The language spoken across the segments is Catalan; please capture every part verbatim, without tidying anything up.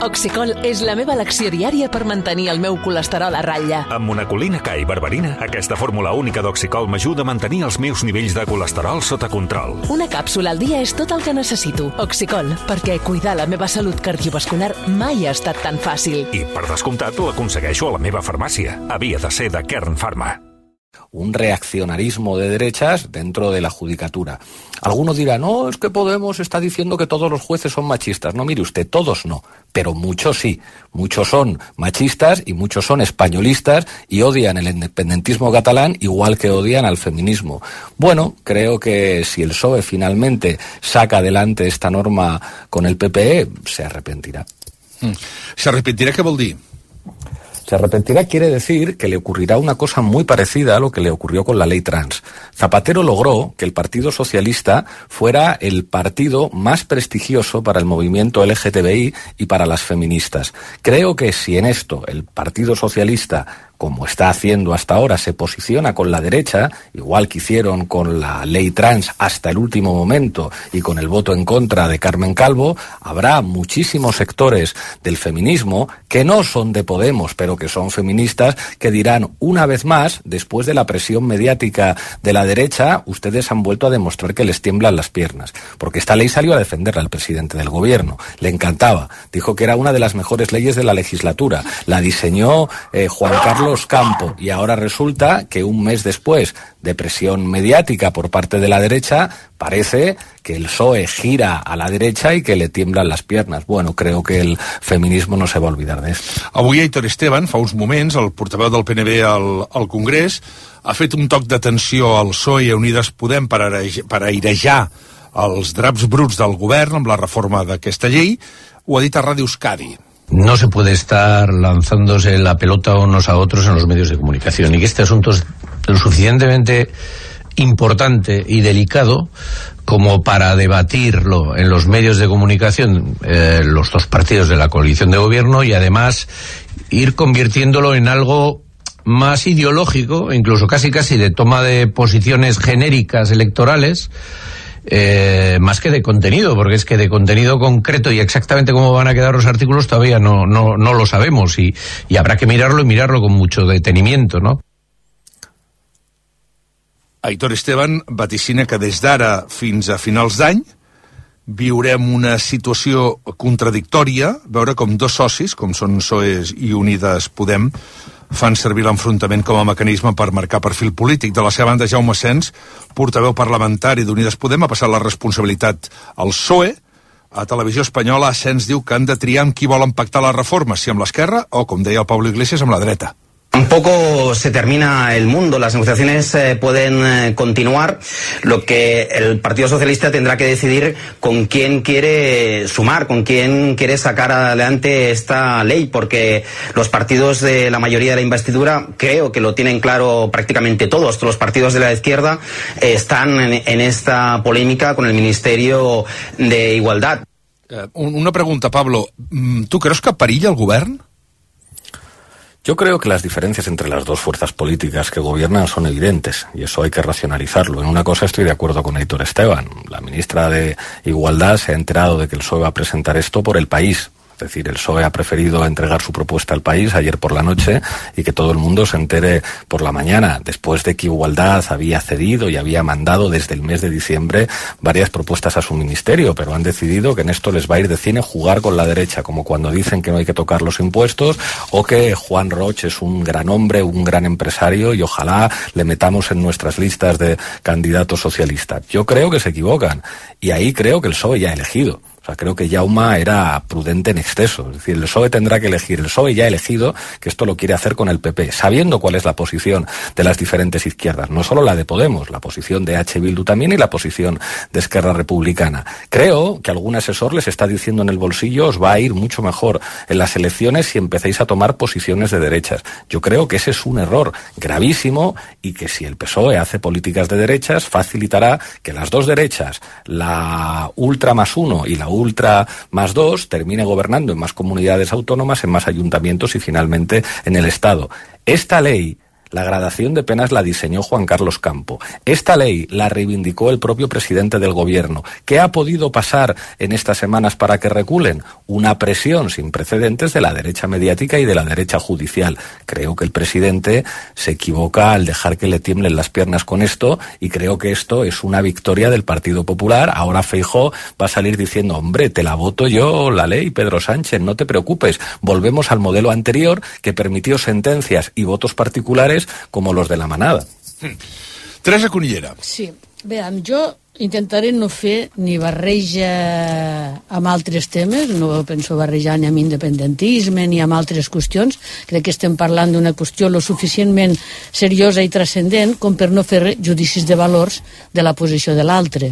Oxicol és la meva elecció diària per mantenir el meu colesterol a ratlla. Amb monacolina K i berberina, aquesta fórmula única d'Oxicol m'ajuda a mantenir els meus nivells de colesterol sota control. Una càpsula al dia és tot el que necessito. Oxicol, perquè cuidar la meva salut cardiovascular mai ha estat tan fàcil. I, per descomptat, l'aconsegueixo a la meva farmàcia. Havia de ser de Kern Pharma. Un reaccionarismo de derechas dentro de la judicatura. Algunos dirán, no, es que Podemos está diciendo que todos los jueces son machistas. No, mire usted, todos no, pero muchos sí. Muchos son machistas y muchos son españolistas y odian el independentismo catalán igual que odian al feminismo. Bueno, creo que si el P S O E finalmente saca adelante esta norma con el P P E, se arrepentirá. Mm. ¿Se arrepentirá qué vol dir? Se arrepentirá quiere decir que le ocurrirá una cosa muy parecida a lo que le ocurrió con la ley trans. Zapatero logró que el Partido Socialista fuera el partido más prestigioso para el movimiento L G T B I y para las feministas. Creo que si en esto el Partido Socialista, como está haciendo hasta ahora, se posiciona con la derecha, igual que hicieron con la ley trans hasta el último momento y con el voto en contra de Carmen Calvo, habrá muchísimos sectores del feminismo que no son de Podemos, pero que son feministas, que dirán una vez más, después de la presión mediática de la derecha, ustedes han vuelto a demostrar que les tiemblan las piernas, porque esta ley salió a defenderla al presidente del gobierno, le encantaba, dijo que era una de las mejores leyes de la legislatura, la diseñó eh, Juan Carlos Campo, y ahora resulta que un mes después de presión mediática por parte de la derecha, parece que el P S O E gira a la derecha y que le tiemblan las piernas. Bueno, creo que el feminismo no se va a olvidar de esto. Avui Aitor Esteban, fa uns moments, el portaveu del P N B al, al Congrés, ha fet un toc d'atenció al P S O E i a Unides Podem per, aire, per airejar els draps bruts del govern amb la reforma d'aquesta llei. Ho ha dit a Ràdio Euskadi. No se puede estar lanzándose la pelota unos a otros en los medios de comunicación, y que este asunto es lo suficientemente importante y delicado como para debatirlo en los medios de comunicación eh, los dos partidos de la coalición de gobierno, y además ir convirtiéndolo en algo más ideológico, incluso casi casi de toma de posiciones genéricas electorales, Eh, más que de contenido, porque es que de contenido concreto y exactamente cómo van a quedar los artículos todavía no, no, no lo sabemos, y, y habrá que mirarlo y mirarlo con mucho detenimiento, ¿no? Aitor Esteban vaticina que des d'ara fins a finals d'any viurem una situació contradictòria, veure com dos socis, com són P S O E i Unides Podem, fan servir l'enfrontament com a mecanisme per marcar perfil polític. De la seva banda, Jaume Sens, portaveu parlamentari d'Unides Podem, ha passat la responsabilitat al P S O E. A Televisió Espanyola, Sens diu que han de triar amb qui volen pactar la reforma, si amb l'esquerra o, com deia el Pablo Iglesias, amb la dreta. Tampoco se termina el mundo, las negociaciones eh, pueden eh, continuar. Lo que el Partido Socialista tendrá que decidir con quién quiere sumar, con quién quiere sacar adelante esta ley, porque los partidos de la mayoría de la investidura, creo que lo tienen claro prácticamente todos, los partidos de la izquierda eh, están en, en esta polémica con el Ministerio de Igualdad. Eh, una pregunta, Pablo. ¿Tú crees que perilla el govern? Yo creo que las diferencias entre las dos fuerzas políticas que gobiernan son evidentes, y eso hay que racionalizarlo. En una cosa estoy de acuerdo con Aitor Esteban. La ministra de Igualdad se ha enterado de que el P S O E va a presentar esto por El País. Es decir, el P S O E ha preferido entregar su propuesta al País ayer por la noche y que todo el mundo se entere por la mañana, después de que Igualdad había cedido y había mandado desde el mes de diciembre varias propuestas a su ministerio, pero han decidido que en esto les va a ir de cine jugar con la derecha, como cuando dicen que no hay que tocar los impuestos, o que Juan Roch es un gran hombre, un gran empresario, y ojalá le metamos en nuestras listas de candidatos socialistas. Yo creo que se equivocan, y ahí creo que el P S O E ya ha elegido. O sea, creo que Jaume era prudente en exceso. Es decir, el P S O E tendrá que elegir. El P S O E ya ha elegido que esto lo quiere hacer con el P P, sabiendo cuál es la posición de las diferentes izquierdas. No solo la de Podemos, la posición de H. Bildu también y la posición de Esquerra Republicana. Creo que algún asesor les está diciendo en el bolsillo: os va a ir mucho mejor en las elecciones si empezáis a tomar posiciones de derechas. Yo creo que ese es un error gravísimo, y que si el P S O E hace políticas de derechas, facilitará que las dos derechas, la ultra más uno y la ultra más dos, termine gobernando en más comunidades autónomas, en más ayuntamientos y finalmente en el Estado. Esta ley La gradación de penas la diseñó Juan Carlos Campo. Esta ley la reivindicó el propio presidente del gobierno. ¿Qué ha podido pasar en estas semanas para que reculen? Una presión sin precedentes de la derecha mediática y de la derecha judicial. Creo que el presidente se equivoca al dejar que le tiemblen las piernas con esto, y creo que esto es una victoria del Partido Popular. Ahora Feijóo va a salir diciendo, hombre, te la voto yo, la ley, Pedro Sánchez, no te preocupes. Volvemos al modelo anterior que permitió sentencias y votos particulares como los de la manada. Teresa Cunillera. Sí, bé, jo intentaré no fer ni barreja amb altres temes, no penso barrejar ni amb independentisme ni amb altres qüestions. Crec que estem parlant d'una qüestió lo suficientment seriosa i transcendent com per no fer judicis de valors de la posició de l'altre.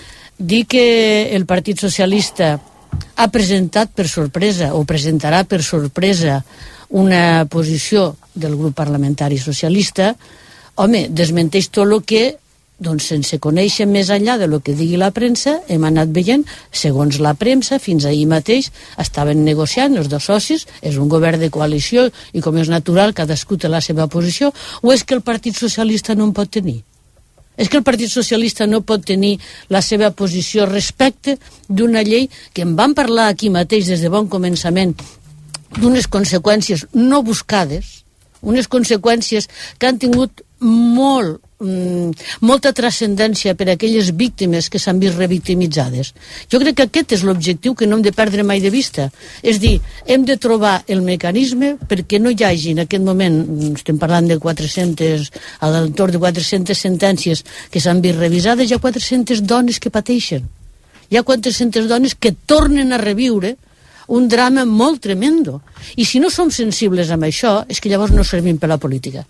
Dir que el Partit Socialista ha presentat per sorpresa o presentarà per sorpresa una posició del grup parlamentari socialista, home, desmenteix tot el que, doncs, sense conèixer més enllà de lo que digui la premsa, hem anat veient, segons la premsa, fins ahir mateix estaven negociant els dos socis, és un govern de coalició i, com és natural, cadascú té la seva posició, o és que el Partit Socialista no en pot tenir? És que el Partit Socialista no pot tenir la seva posició respecte d'una llei que en vam parlar aquí mateix des de bon començament, d'unes conseqüències no buscades, unes conseqüències que han tingut molt, mm, molta transcendència per a aquelles víctimes que s'han vist revictimitzades. Jo crec que aquest és l'objectiu que no hem de perdre mai de vista. És dir, hem de trobar el mecanisme perquè no hi hagi en aquest moment, estem parlant de quatre-centes, a l'entorn de quatre-centes sentències que s'han vist revisades, hi ha quatre-centes dones que pateixen. Hi ha quatre-centes dones que tornen a reviure un drama molt tremendo. I si no som sensibles amb això, és que llavors no servim per la política.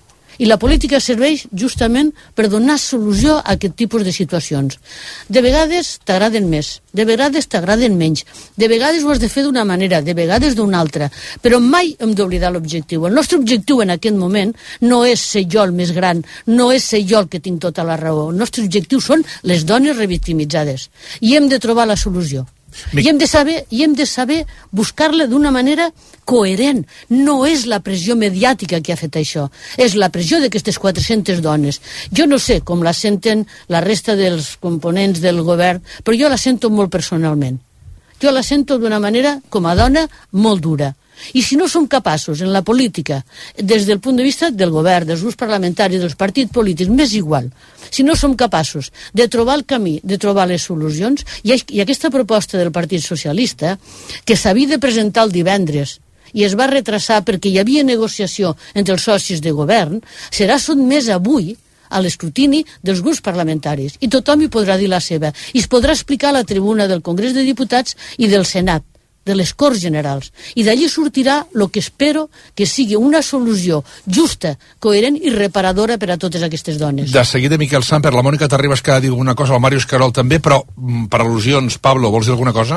I la política serveix justament per donar solució a aquest tipus de situacions. De vegades t'agraden més, de vegades t'agraden menys, de vegades ho has de fer d'una manera, de vegades d'una altra, però mai hem d'oblidar l'objectiu. El nostre objectiu en aquest moment no és ser jo el més gran, no és ser jo el que tinc tota la raó. El nostre objectiu són les dones revictimitzades. I hem de trobar la solució. I hem de saber, i hem de saber buscar-la d'una manera coherent. No és la pressió mediàtica que ha fet això, és la pressió d'aquestes quatre-centes dones. Jo no sé com la senten la resta dels components del govern, però jo la sento molt personalment. Jo la sento d'una manera, com a dona, molt dura. I si no som capaços en la política, des del punt de vista del govern, dels grups parlamentaris, dels partits polítics, m'és igual, si no som capaços de trobar el camí, de trobar les solucions, i, i aquesta proposta del Partit Socialista, que s'havia de presentar el divendres i es va retrasar perquè hi havia negociació entre els socis de govern, serà sotmès avui a l'escrutini dels grups parlamentaris i tothom hi podrà dir la seva i es podrà explicar a la tribuna del Congrés de Diputats i del Senat, de les Corts Generals, i d'allí sortirà el que espero que sigui una solució justa, coherent i reparadora per a totes aquestes dones. De seguida, Miquel Samper, la Mònica Terribas que ha dit alguna cosa, el Màrius Carol també, però per al·lusions, Pablo, vols dir alguna cosa?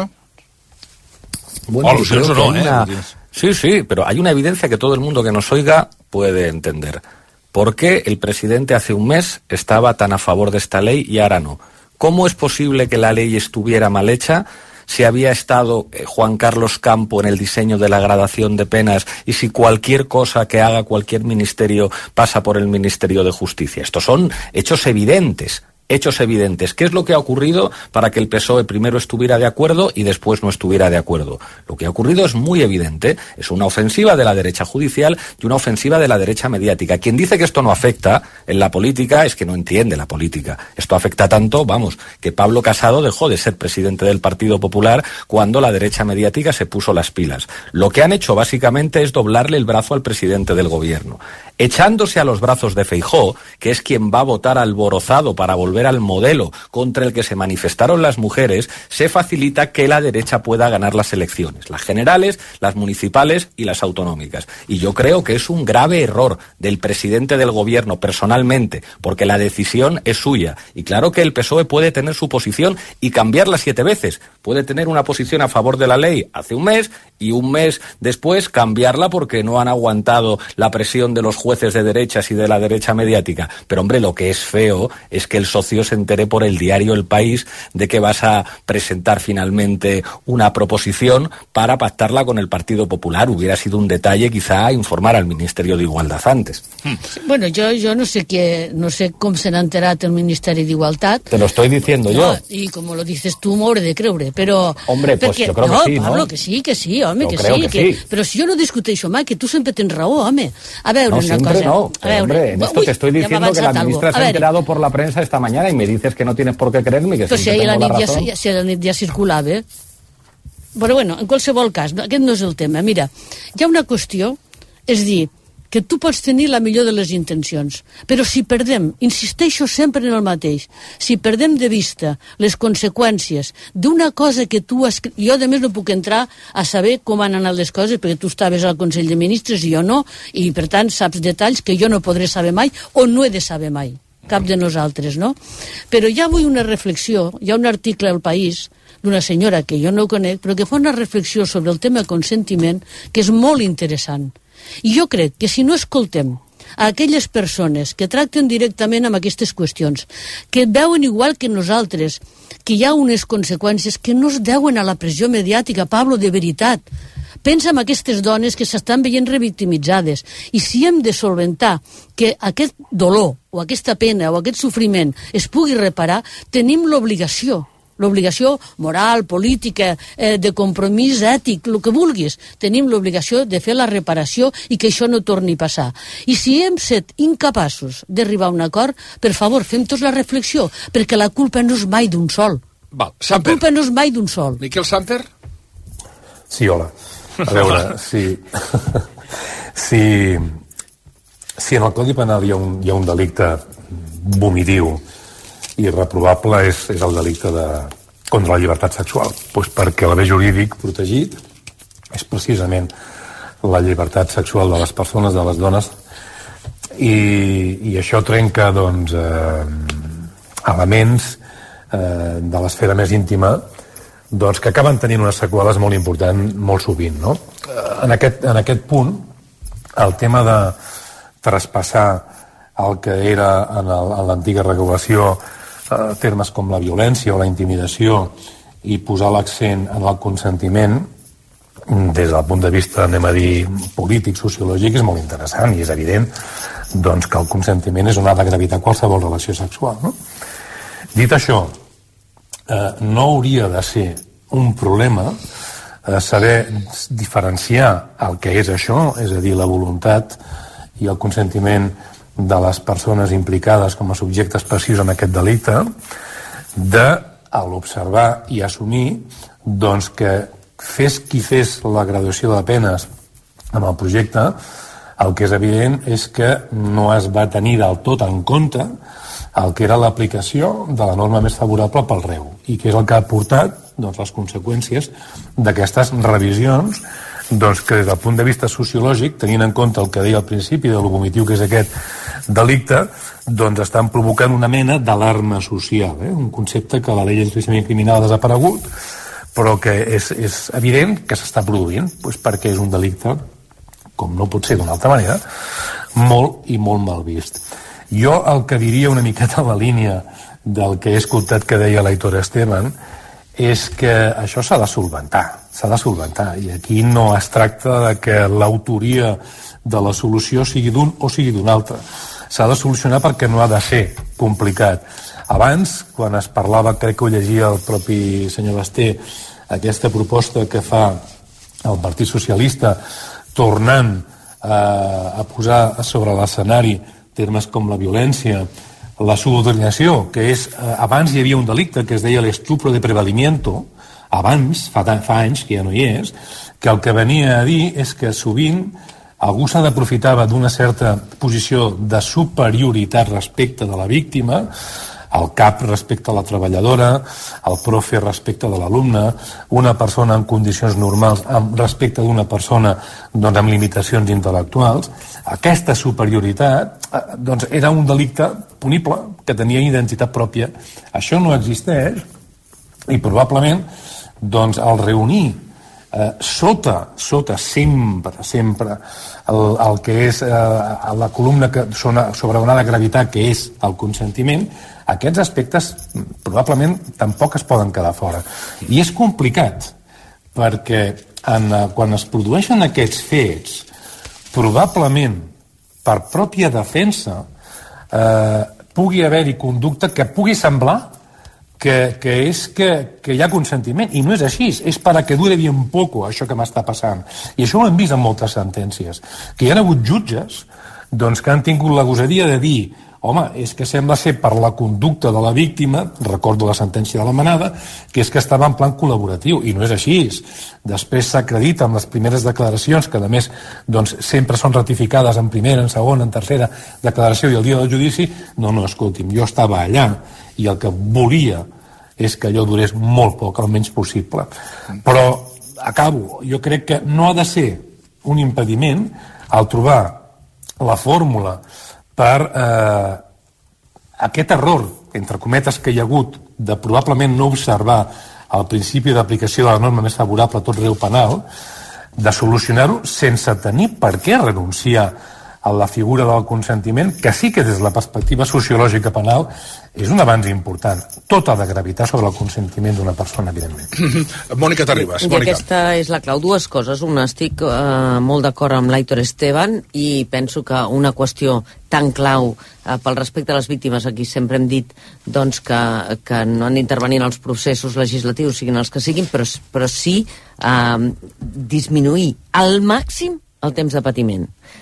Bueno, o al·lusions o no, eh? Una... Sí, sí, pero hay una evidencia que todo el mundo que nos oiga puede entender. ¿Por qué el presidente hace un mes estaba tan a favor de esta ley y ahora no? ¿Cómo es posible que la ley estuviera mal hecha si había estado eh, Juan Carlos Campo en el diseño de la gradación de penas y si cualquier cosa que haga cualquier ministerio pasa por el Ministerio de Justicia? Estos son hechos evidentes. Hechos evidentes. ¿Qué es lo que ha ocurrido para que el P S O E primero estuviera de acuerdo y después no estuviera de acuerdo? Lo que ha ocurrido es muy evidente. Es una ofensiva de la derecha judicial y una ofensiva de la derecha mediática. Quien dice que esto no afecta en la política es que no entiende la política. Esto afecta tanto, vamos, que Pablo Casado dejó de ser presidente del Partido Popular cuando la derecha mediática se puso las pilas. Lo que han hecho básicamente es doblarle el brazo al presidente del gobierno, echándose a los brazos de Feijóo, que es quien va a votar alborozado para volver al modelo contra el que se manifestaron las mujeres. Se facilita que la derecha pueda ganar las elecciones, las generales, las municipales y las autonómicas. Y yo creo que es un grave error del presidente del gobierno personalmente, porque la decisión es suya. Y claro que el P S O E puede tener su posición y cambiarla siete veces. Puede tener una posición a favor de la ley hace un mes y un mes después cambiarla porque no han aguantado la presión de los jueces de derechas y de la derecha mediática. Pero, hombre, lo que es feo es que el socio se entere por el diario El País de que vas a presentar finalmente una proposición para pactarla con el Partido Popular. Hubiera sido un detalle quizá informar al Ministerio de Igualdad antes. Bueno, yo, yo no sé qué, no sé cómo se ha enterat el Ministeri d'Igualtat. Te lo estoy diciendo no, yo. Y como lo dices tú, m'ho hauré de creure, però... Hombre, pues perquè, yo creo no, que sí, Pablo, ¿no? que sí, que sí, home, yo que creo sí, que que... sí. Però si jo no discuteixo mai, que tu sempre tens raó, home. A veure, no, una siempre cosa... no. A veure, hombre, en esto uy, te estoy diciendo que la ministra se ha enterado por la prensa esta mañana y me dices que no tienes por qué creerme, que però siempre si tengo la la nit razón. ja, si la nit ja circulava, eh? Però bueno, en qualsevol cas, no, aquest no és el tema. Mira, hi ha una qüestió, és dir, que tu pots tenir la millor de les intencions, però si perdem, insisteixo sempre en el mateix, si perdem de vista les conseqüències d'una cosa que tu has... Jo, a més, no puc entrar a saber com han anat les coses, perquè tu estaves al Consell de Ministres i jo no, i per tant saps detalls que jo no podré saber mai o no he de saber mai, cap de nosaltres, no? Però ja vull una reflexió, hi ha un article al País d'una senyora que jo no conec, però que fa una reflexió sobre el tema consentiment que és molt interessant. I jo crec que si no escoltem a aquelles persones que tracten directament amb aquestes qüestions, que veuen igual que nosaltres, que hi ha unes conseqüències que no es deuen a la pressió mediàtica, Pablo, de veritat. Pensa en aquestes dones que s'estan veient revictimitzades, i si hem de solventar que aquest dolor o aquesta pena o aquest sofriment es pugui reparar, tenim l'obligació l'obligació moral, política, eh, de compromís ètic, el que vulguis. Tenim l'obligació de fer la reparació i que això no torni a passar. I si hem set incapaços d'arribar a un acord, per favor, fem tots la reflexió, perquè la culpa no és mai d'un sol. Val, la Samper. culpa no és mai d'un sol. Miquel Samper? Sí, hola. A veure, si... si... Si en el Codi Penal hi ha un, hi ha un delicte vomitiu i reprovable és, és el delicte de, contra la llibertat sexual, doncs perquè l'haver jurídic protegit és precisament la llibertat sexual de les persones, de les dones, i, i això trenca doncs, eh, elements eh, de l'esfera més íntima doncs, que acaben tenint unes seqüeles molt importants molt sovint, no? En aquest, en aquest punt, el tema de traspassar el que era en l'antiga regulació eh, termes com la violència o la intimidació i posar l'accent en el consentiment des del punt de vista, anem a dir, polític, sociològic, és molt interessant i és evident doncs, que el consentiment és on ha de gravitar qualsevol relació sexual, no? Dit això, eh, no hauria de ser un problema eh, saber diferenciar el que és això, és a dir, la voluntat i el consentiment de les persones implicades com a subjectes passius en aquest delicte, de, a l'observar i assumir doncs, que fes qui fes la graduació de penes amb el projecte, el que és evident és que no es va tenir del tot en compte el que era l'aplicació de la norma més favorable pel reu, i que és el que ha portat doncs, les conseqüències d'aquestes revisions doncs, que des del punt de vista sociològic, tenint en compte el que deia al principi de lo vomitiu que és aquest delicte, doncs estan provocant una mena d'alarma social, eh? Un concepte que la llei d'enjudiciament criminal ha desaparegut, però que és, és evident que s'està produint, doncs perquè és un delicte, com no pot ser d'una altra manera, molt i molt mal vist. Jo el que diria una miqueta en la línia del que he escoltat que deia l'Aitor Esteban és que això s'ha de solventar, s'ha de solventar, i aquí no es tracta de que l'autoria de la solució sigui d'un o sigui d'un altre. S'ha de solucionar perquè no ha de ser complicat. Abans, quan es parlava, crec que ho llegia el propi senyor Basté, aquesta proposta que fa el Partit Socialista tornant a, a posar sobre l'escenari termes com la violència, la subordinació, que és, eh, abans hi havia un delicte que es deia l'estupro de prevalimiento, abans, fa, fa anys que ja no hi és, que el que venia a dir és que sovint algú s'ha d'aprofitar d'una certa posició de superioritat respecte de la víctima, el cap respecte a la treballadora, el profe respecte de l'alumne, una persona en condicions normals respecte d'una persona doncs, amb limitacions intel·lectuals. Aquesta superioritat doncs, era un delicte punible que tenia identitat pròpia. Això no existeix i probablement doncs, al reunir eh, sota, sota sempre, sempre el, el que és eh, la columna que, sobre on ha de gravitar, que és el consentiment, aquests aspectes probablement tampoc es poden quedar fora. I és complicat, perquè en, quan es produeixen aquests fets, probablement per pròpia defensa eh, pugui haver-hi conducta que pugui semblar que, que és que, que hi ha consentiment, i no és així, és para que dure bien poco això que m'està passant. I això ho hem vist en moltes sentències, que hi ha hagut jutges doncs, que han tingut la gosadia de dir home, és que sembla ser per la conducta de la víctima, recordo la sentència de la Manada, que és que estava en plan col·laboratiu, i no és així. Després s'acredita amb les primeres declaracions, que a més doncs, sempre són ratificades en primera, en segona, en tercera declaració i el dia del judici. No, no, escolti'm, jo estava allà i el que volia és que allò durés molt poc, el menys possible. Però, acabo, jo crec que no ha de ser un impediment al trobar la fórmula per eh, aquest error, entre cometes, que hi ha hagut de probablement no observar el principi d'aplicació de la norma més favorable a tot reu penal, de solucionar-ho sense tenir per què renunciar a la figura del consentiment, que sí que des de la perspectiva sociològica penal és un avanç important. Tot ha de gravitar sobre el consentiment d'una persona, evidentment. Mònica Terribas. I aquesta és la clau. Dues coses. Una, estic eh, molt d'acord amb l'Aitor Esteban i penso que una qüestió tan clau eh, pel respecte a les víctimes, aquí sempre hem dit doncs, que, que no han d'intervenir en els processos legislatius, siguin els que siguin, però, però sí eh, disminuir al màxim el temps de patiment.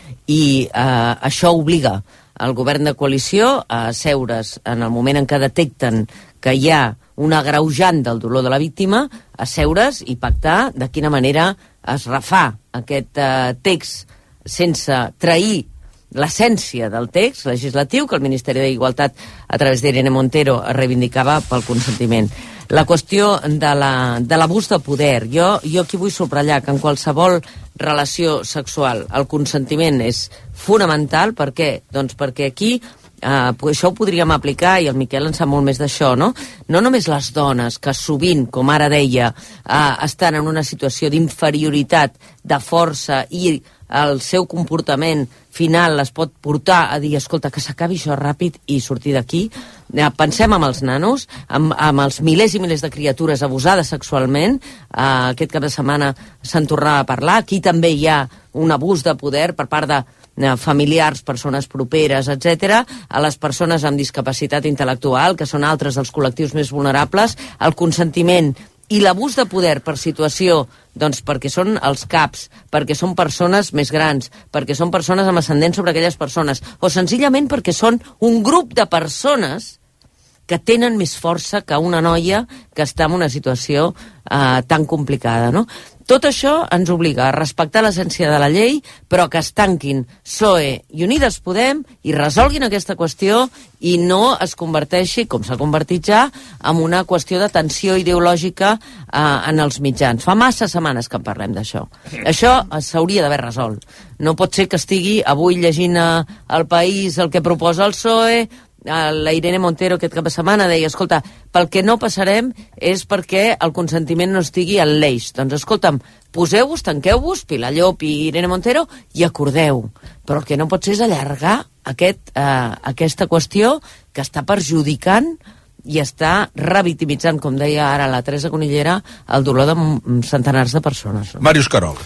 I eh, això obliga el govern de coalició a seure's en el moment en què detecten que hi ha un agreujant del dolor de la víctima, a seure's i pactar de quina manera es refà aquest eh, text sense trair l'essència del text legislatiu que el Ministeri d'Igualtat a través d'Irene Montero reivindicava pel consentiment. La qüestió de l'abús de, de poder. Jo, jo aquí vull subratllar que en qualsevol relació sexual el consentiment és fonamental. Per què? Doncs perquè aquí eh, això ho podríem aplicar, i el Miquel en sap molt més d'això, no? No només les dones, que sovint, com ara deia, eh, estan en una situació d'inferioritat, de força, i el seu comportament final les pot portar a dir, escolta, que s'acabi això ràpid i sortir d'aquí. Eh, pensem en els nanos, amb, amb els milers i milers de criatures abusades sexualment. Eh, aquest cap de setmana se'n tornava a parlar. Aquí també hi ha un abús de poder per part de eh, familiars, persones properes, etcètera, a les persones amb discapacitat intel·lectual, que són altres dels col·lectius més vulnerables. El consentiment i l'abús de poder per situació, doncs perquè són els caps, perquè són persones més grans, perquè són persones amb ascendent sobre aquelles persones, o senzillament perquè són un grup de persones que tenen més força que una noia que està en una situació eh, tan complicada, no? Tot això ens obliga a respectar l'essència de la llei, però que es tanquin P S O E i Unides Podem i resolguin aquesta qüestió i no es converteixi, com s'ha convertit ja, en una qüestió de tensió ideològica eh, en els mitjans. Fa massa setmanes que en parlem d'això. Això s'hauria d'haver resolt. No pot ser que estigui avui llegint al País el que proposa el P S O E, la Irene Montero aquest cap de setmana deia, escolta, pel que no passarem és perquè el consentiment no estigui en l'eix. Doncs escolta'm, poseu-vos, tanqueu-vos, Pilar Llop i Irene Montero, i acordeu. Però el que no pot ser és allargar aquest, eh, aquesta qüestió que està perjudicant i està revictimitzant, com deia ara la Teresa Conillera, el dolor de centenars de persones. Màrius Carol.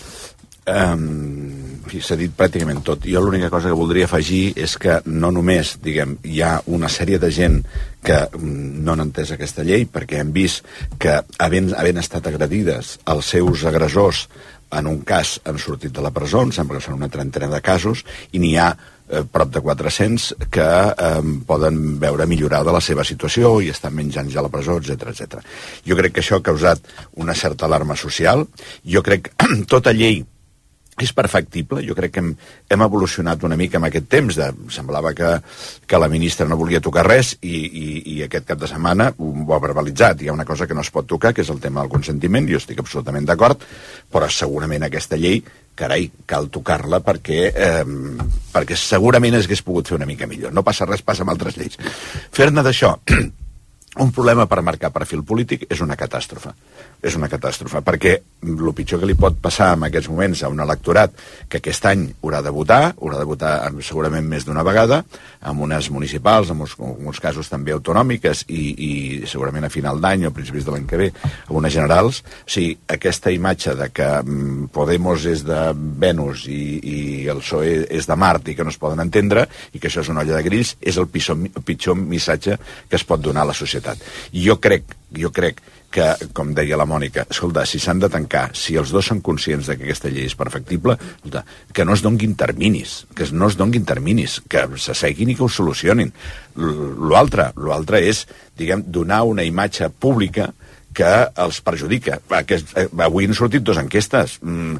Um, s'ha dit pràcticament tot. Jo l'única cosa que voldria afegir és que no només, diguem, hi ha una sèrie de gent que no han entès aquesta llei, perquè hem vist que havent, havent estat agredides els seus agressors en un cas han sortit de la presó, em sembla que són una trentena de casos, i n'hi ha eh, prop de quatre-cents que eh, poden veure millorada la seva situació i estan menys anys a la presó, etcètera, etcètera. Jo crec que això ha causat una certa alarma social. Jo crec que tota llei és perfectible. Jo crec que hem, hem evolucionat una mica en aquest temps. De, semblava que, que la ministra no volia tocar res i, i, i aquest cap de setmana ho ha verbalitzat. Hi ha una cosa que no es pot tocar, que és el tema del consentiment. Jo estic absolutament d'acord, però segurament aquesta llei, carai, cal tocar-la perquè, eh, perquè segurament s'hagués pogut fer una mica millor. No passa res, passa amb altres lleis. Fer-ne d'això un problema per marcar perfil polític és una catàstrofe. és una catàstrofe, perquè el pitjor que li pot passar en aquests moments a un electorat que aquest any haurà de votar, haurà de votar segurament més d'una vegada, amb unes municipals, en uns casos també autonòmiques, i, i segurament a final d'any o a principis de l'any que ve, amb unes generals. O sigui, aquesta imatge de que Podemos és de Venus i, i el P S O E és de Mart i que no es poden entendre i que això és una olla de grills, és el pitjor, el pitjor missatge que es pot donar a la societat. I jo crec, jo crec que, com deia la Mònica, escolta, si s'han de tancar, si els dos són conscients de que aquesta llei és perfectible, escolta, que no es donguin terminis, que no es donguin terminis, que s'asseguin i que ho solucionin. L'altre, l'altre és, diguem, donar una imatge pública que els perjudica. Avui han sortit dues enquestes. El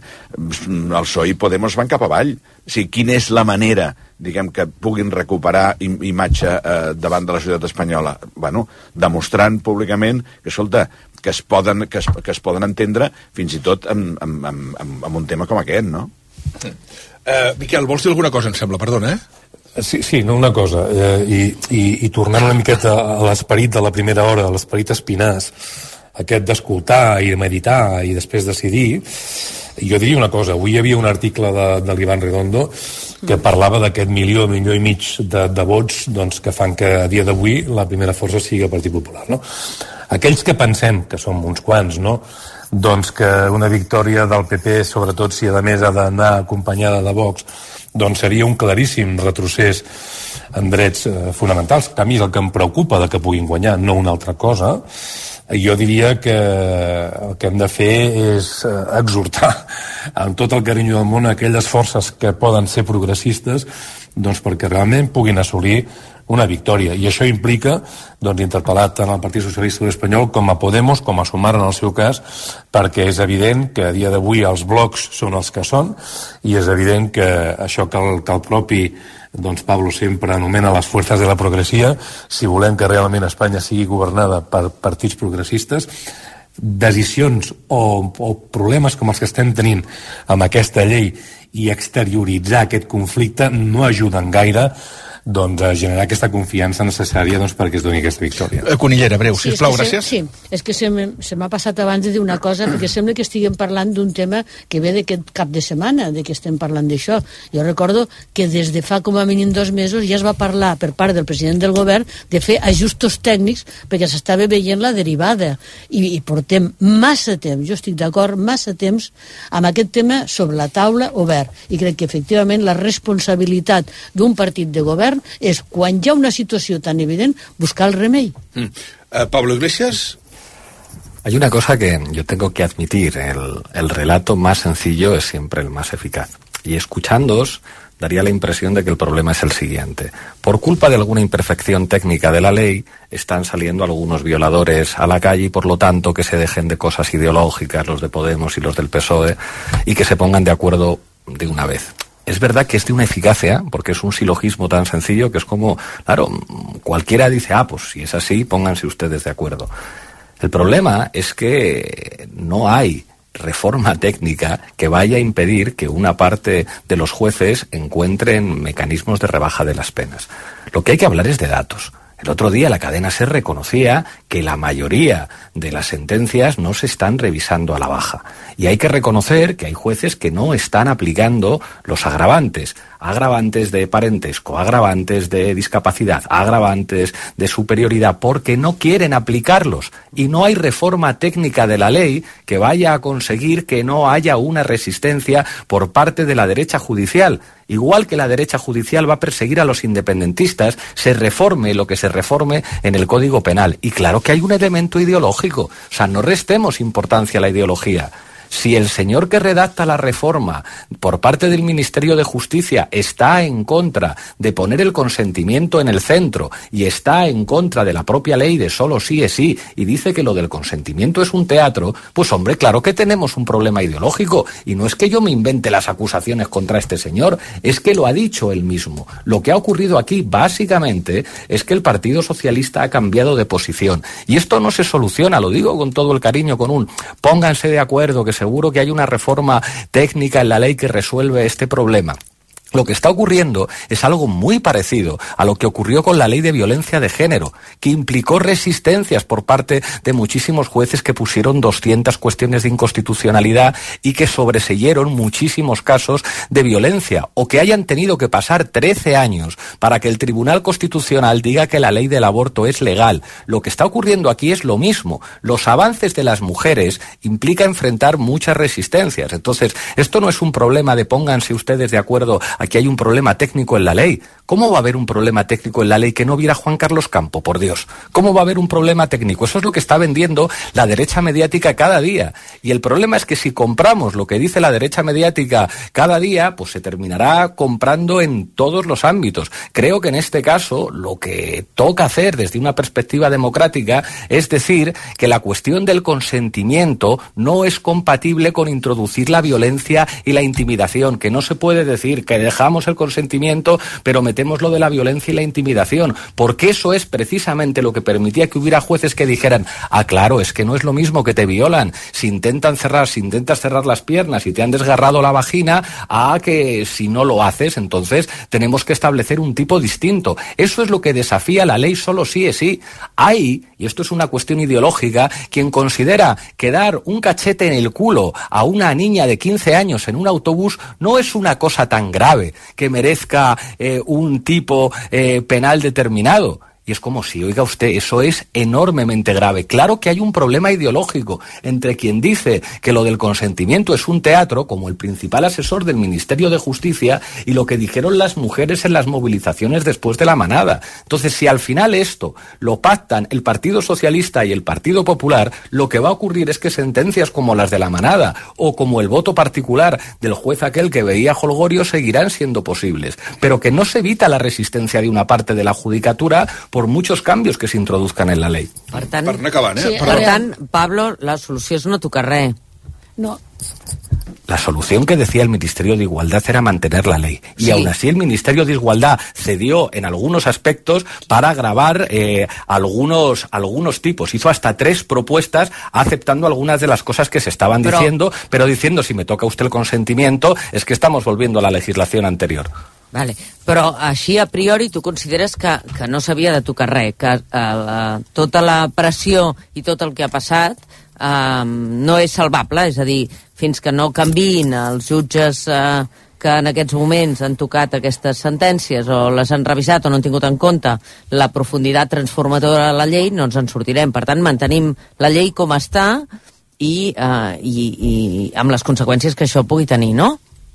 P S O E i Podemos van cap avall. O sigui, quina és la manera, diguem, que puguin recuperar imatge eh, davant de la societat espanyola? Bueno, demostrant públicament que, escolta, que es poden, que es, que es poden entendre fins i tot amb, amb, amb, amb un tema com aquest, no? Uh, Miquel, vols dir alguna cosa, em sembla? Perdona, eh? Sí, sí, no, una cosa, eh, i, i, i tornant una miqueta a l'esperit de la primera hora, a l'esperit Espinàs, aquest d'escoltar i de meditar i després decidir, jo diria una cosa, avui hi havia un article de, de l'Ivan Redondo que parlava d'aquest milió, milió i mig de, de vots doncs, que fan que a dia d'avui la primera força sigui el Partit Popular, no? Aquells que pensem, que som uns quants, no?, doncs que una victòria del P P, sobretot si a més ha d'anar acompanyada de Vox, doncs seria un claríssim retrocés en drets eh, fonamentals, que a mi és el que em preocupa de que puguin guanyar, no una altra cosa. Jo diria que el que hem de fer és exhortar amb tot el carinyo del món aquelles forces que poden ser progressistes doncs perquè realment puguin assolir una victòria. I això implica doncs, interpel·lar tant el Partit Socialista Espanyol com a Podemos, com a Sumar en el seu cas, perquè és evident que a dia d'avui els blocs són els que són i és evident que això que el, que el propi doncs Pablo sempre anomena les forces de la progressia, si volem que realment Espanya sigui governada per partits progressistes, decisions o, o problemes com els que estem tenint amb aquesta llei i exterioritzar aquest conflicte no ajuden gaire doncs, a generar aquesta confiança necessària doncs, perquè es doni aquesta victòria. Conillera, breu, sí, sisplau, se, gràcies. Sí, és que se m'ha passat abans de dir una cosa, perquè sembla que estiguem parlant d'un tema que ve d'aquest cap de setmana, de que estem parlant d'això. Jo recordo que des de fa com a mínim dos mesos ja es va parlar per part del president del govern de fer ajustos tècnics perquè s'estava veient la derivada. I, i portem massa temps, jo estic d'acord, massa temps amb aquest tema sobre la taula obert. I crec que efectivament la responsabilitat d'un partit de govern és, quan hi ha una situació tan evident, buscar el remei. Mm. Uh, Pablo Iglesias. Hay una cosa que yo tengo que admitir, el, el relato más sencillo es siempre el más eficaz. Y escuchándoos, daría la impresión de que el problema es el siguiente. Por culpa de alguna imperfección técnica de la ley, están saliendo algunos violadores a la calle y por lo tanto que se dejen de cosas ideológicas los de Podemos y los del P S O E y que se pongan de acuerdo de una vez. Es verdad que es de una eficacia, porque es un silogismo tan sencillo que es como, claro, cualquiera dice, ah, pues si es así, pónganse ustedes de acuerdo. El problema es que no hay reforma técnica que vaya a impedir que una parte de los jueces encuentren mecanismos de rebaja de las penas. Lo que hay que hablar es de datos. El otro día la cadena SER reconocía que la mayoría de las sentencias no se están revisando a la baja. Y hay que reconocer que hay jueces que no están aplicando los agravantes. Agravantes de parentesco, agravantes de discapacidad, agravantes de superioridad, porque no quieren aplicarlos. Y no hay reforma técnica de la ley que vaya a conseguir que no haya una resistencia por parte de la derecha judicial. Igual que la derecha judicial va a perseguir a los independentistas, se reforme lo que se reforme en el Código Penal. Y claro que hay un elemento ideológico. O sea, no restemos importancia a la ideología. Si el señor que redacta la reforma por parte del Ministerio de Justicia está en contra de poner el consentimiento en el centro y está en contra de la propia ley de solo sí es sí y dice que lo del consentimiento es un teatro, pues hombre, claro que tenemos un problema ideológico. Y no es que yo me invente las acusaciones contra este señor, es que lo ha dicho él mismo. Lo que ha ocurrido aquí básicamente es que el Partido Socialista ha cambiado de posición. Y esto no se soluciona, lo digo con todo el cariño, con un pónganse de acuerdo, que seguro que hay una reforma técnica en la ley que resuelve este problema. Lo que está ocurriendo es algo muy parecido a lo que ocurrió con la ley de violencia de género, que implicó resistencias por parte de muchísimos jueces que pusieron doscientas cuestiones de inconstitucionalidad y que sobreseyeron muchísimos casos de violencia, o que hayan tenido que pasar trece años para que el Tribunal Constitucional diga que la ley del aborto es legal. Lo que está ocurriendo aquí es lo mismo. Los avances de las mujeres implica enfrentar muchas resistencias. Entonces, esto no es un problema de pónganse ustedes de acuerdo. Aquí hay un problema técnico en la ley. ¿Cómo va a haber un problema técnico en la ley que no viera Juan Carlos Campo, por Dios? ¿Cómo va a haber un problema técnico? Eso es lo que está vendiendo la derecha mediática cada día. Y el problema es que si compramos lo que dice la derecha mediática cada día, pues se terminará comprando en todos los ámbitos. Creo que en este caso lo que toca hacer desde una perspectiva democrática es decir que la cuestión del consentimiento no es compatible con introducir la violencia y la intimidación, que no se puede decir que dejamos el consentimiento, pero metemos lo de la violencia y la intimidación, porque eso es precisamente lo que permitía que hubiera jueces que dijeran, ah, claro, es que no es lo mismo que te violan, si intentan cerrar, si intentas cerrar las piernas y te han desgarrado la vagina, a que si no lo haces, entonces tenemos que establecer un tipo distinto. Eso es lo que desafía la ley solo sí es sí. Hay, y esto es una cuestión ideológica, quien considera que dar un cachete en el culo a una niña de quince años en un autobús no es una cosa tan grave que merezca eh, un tipo eh, penal determinado. Y es como si, oiga usted, eso es enormemente grave. Claro que hay un problema ideológico entre quien dice que lo del consentimiento es un teatro, como el principal asesor del Ministerio de Justicia, y lo que dijeron las mujeres en las movilizaciones después de la manada. Entonces, si al final esto lo pactan el Partido Socialista y el Partido Popular, lo que va a ocurrir es que sentencias como las de la manada o como el voto particular del juez aquel que veía Holgorio seguirán siendo posibles, pero que no se evita la resistencia de una parte de la judicatura por muchos cambios que se introduzcan en la ley. Per tant, per anar acabant, eh? Sí, per tant, Pablo, la solució és no tocar res. No. La solución que decía el Ministerio de Igualdad era mantener la ley. Y sí. Aún así el Ministerio de Igualdad cedió en algunos aspectos para gravar eh, algunos, algunos tipos. Hizo hasta tres propuestas aceptando algunas de las cosas que se estaban pero... diciendo, pero diciendo, si me toca usted el consentimiento, es que estamos volviendo a la legislación anterior. Vale. Però així a priori tu consideres que, que no s'havia de tocar res, que eh, tota la pressió i tot el que ha passat eh, no és salvable, és a dir, fins que no canviïn els jutges eh, que en aquests moments han tocat aquestes sentències o les han revisat o no han tingut en compte la profunditat transformadora de la llei, no ens en sortirem. Per tant, mantenim la llei com està i, eh, i, i amb les conseqüències que això pugui tenir, no?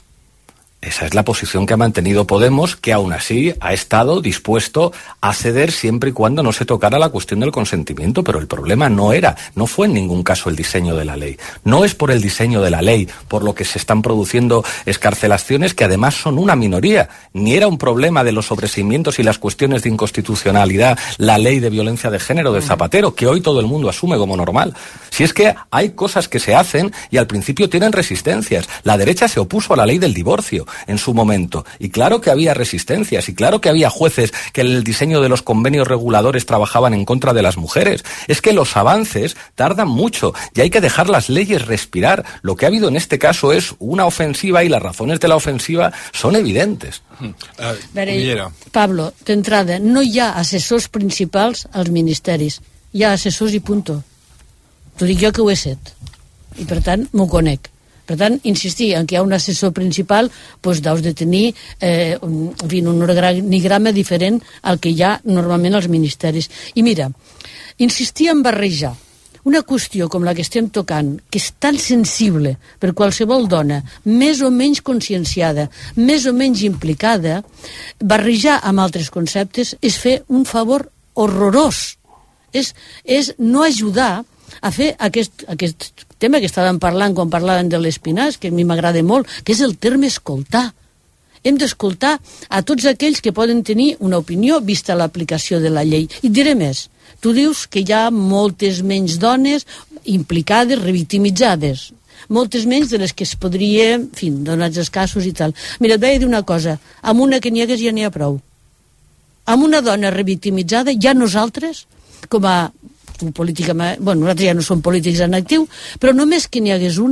Esa es la posición que ha mantenido Podemos, que aún así ha estado dispuesto a ceder siempre y cuando no se tocara la cuestión del consentimiento, pero el problema no era, no fue en ningún caso el diseño de la ley. No es por el diseño de la ley por lo que se están produciendo excarcelaciones que además son una minoría, ni era un problema de los sobreseimientos y las cuestiones de inconstitucionalidad la ley de violencia de género de Zapatero, que hoy todo el mundo asume como normal. Si es que hay cosas que se hacen y al principio tienen resistencias. La derecha se opuso a la ley del divorcio en su momento, y claro que había resistencias, y claro que había jueces que en el diseño de los convenios reguladores trabajaban en contra de las mujeres. Es que los avances tardan mucho y hay que dejar las leyes respirar. Lo que ha habido en este caso es una ofensiva y las razones de la ofensiva son evidentes. Uh, Veure, Pablo, d'entrada, no hi ha assessors principals als ministeris, hi ha assessors i punto. T'ho dic jo que ho he set i per tant m'ho conec. Per tant, insistir en que hi ha un assessor principal, doncs deus de tenir eh, un, un organigrama diferent al que hi ha normalment als ministeris. I mira, insistir en barrejar una qüestió com la que estem tocant, que és tan sensible per qualsevol dona, més o menys conscienciada, més o menys implicada, barrejar amb altres conceptes és fer un favor horrorós. És, és no ajudar a fer aquest, aquest tema que estàvem parlant quan parlàvem de l'espinàs, que a mi m'agrada molt, que és el terme escoltar. Hem d'escoltar a tots aquells que poden tenir una opinió vista l'aplicació de la llei. I diré més, tu dius que hi ha moltes menys dones implicades, revictimitzades, moltes menys de les que es podria, en fi, donats els casos i tal. Mira, et vaig dir una cosa, amb una que n'hi hagués ja n'hi ha prou. Amb una dona revictimitzada, ja nosaltres, com a políticament, bueno, nosaltres ja no som polítics en actiu, però només que n'hi hagués una,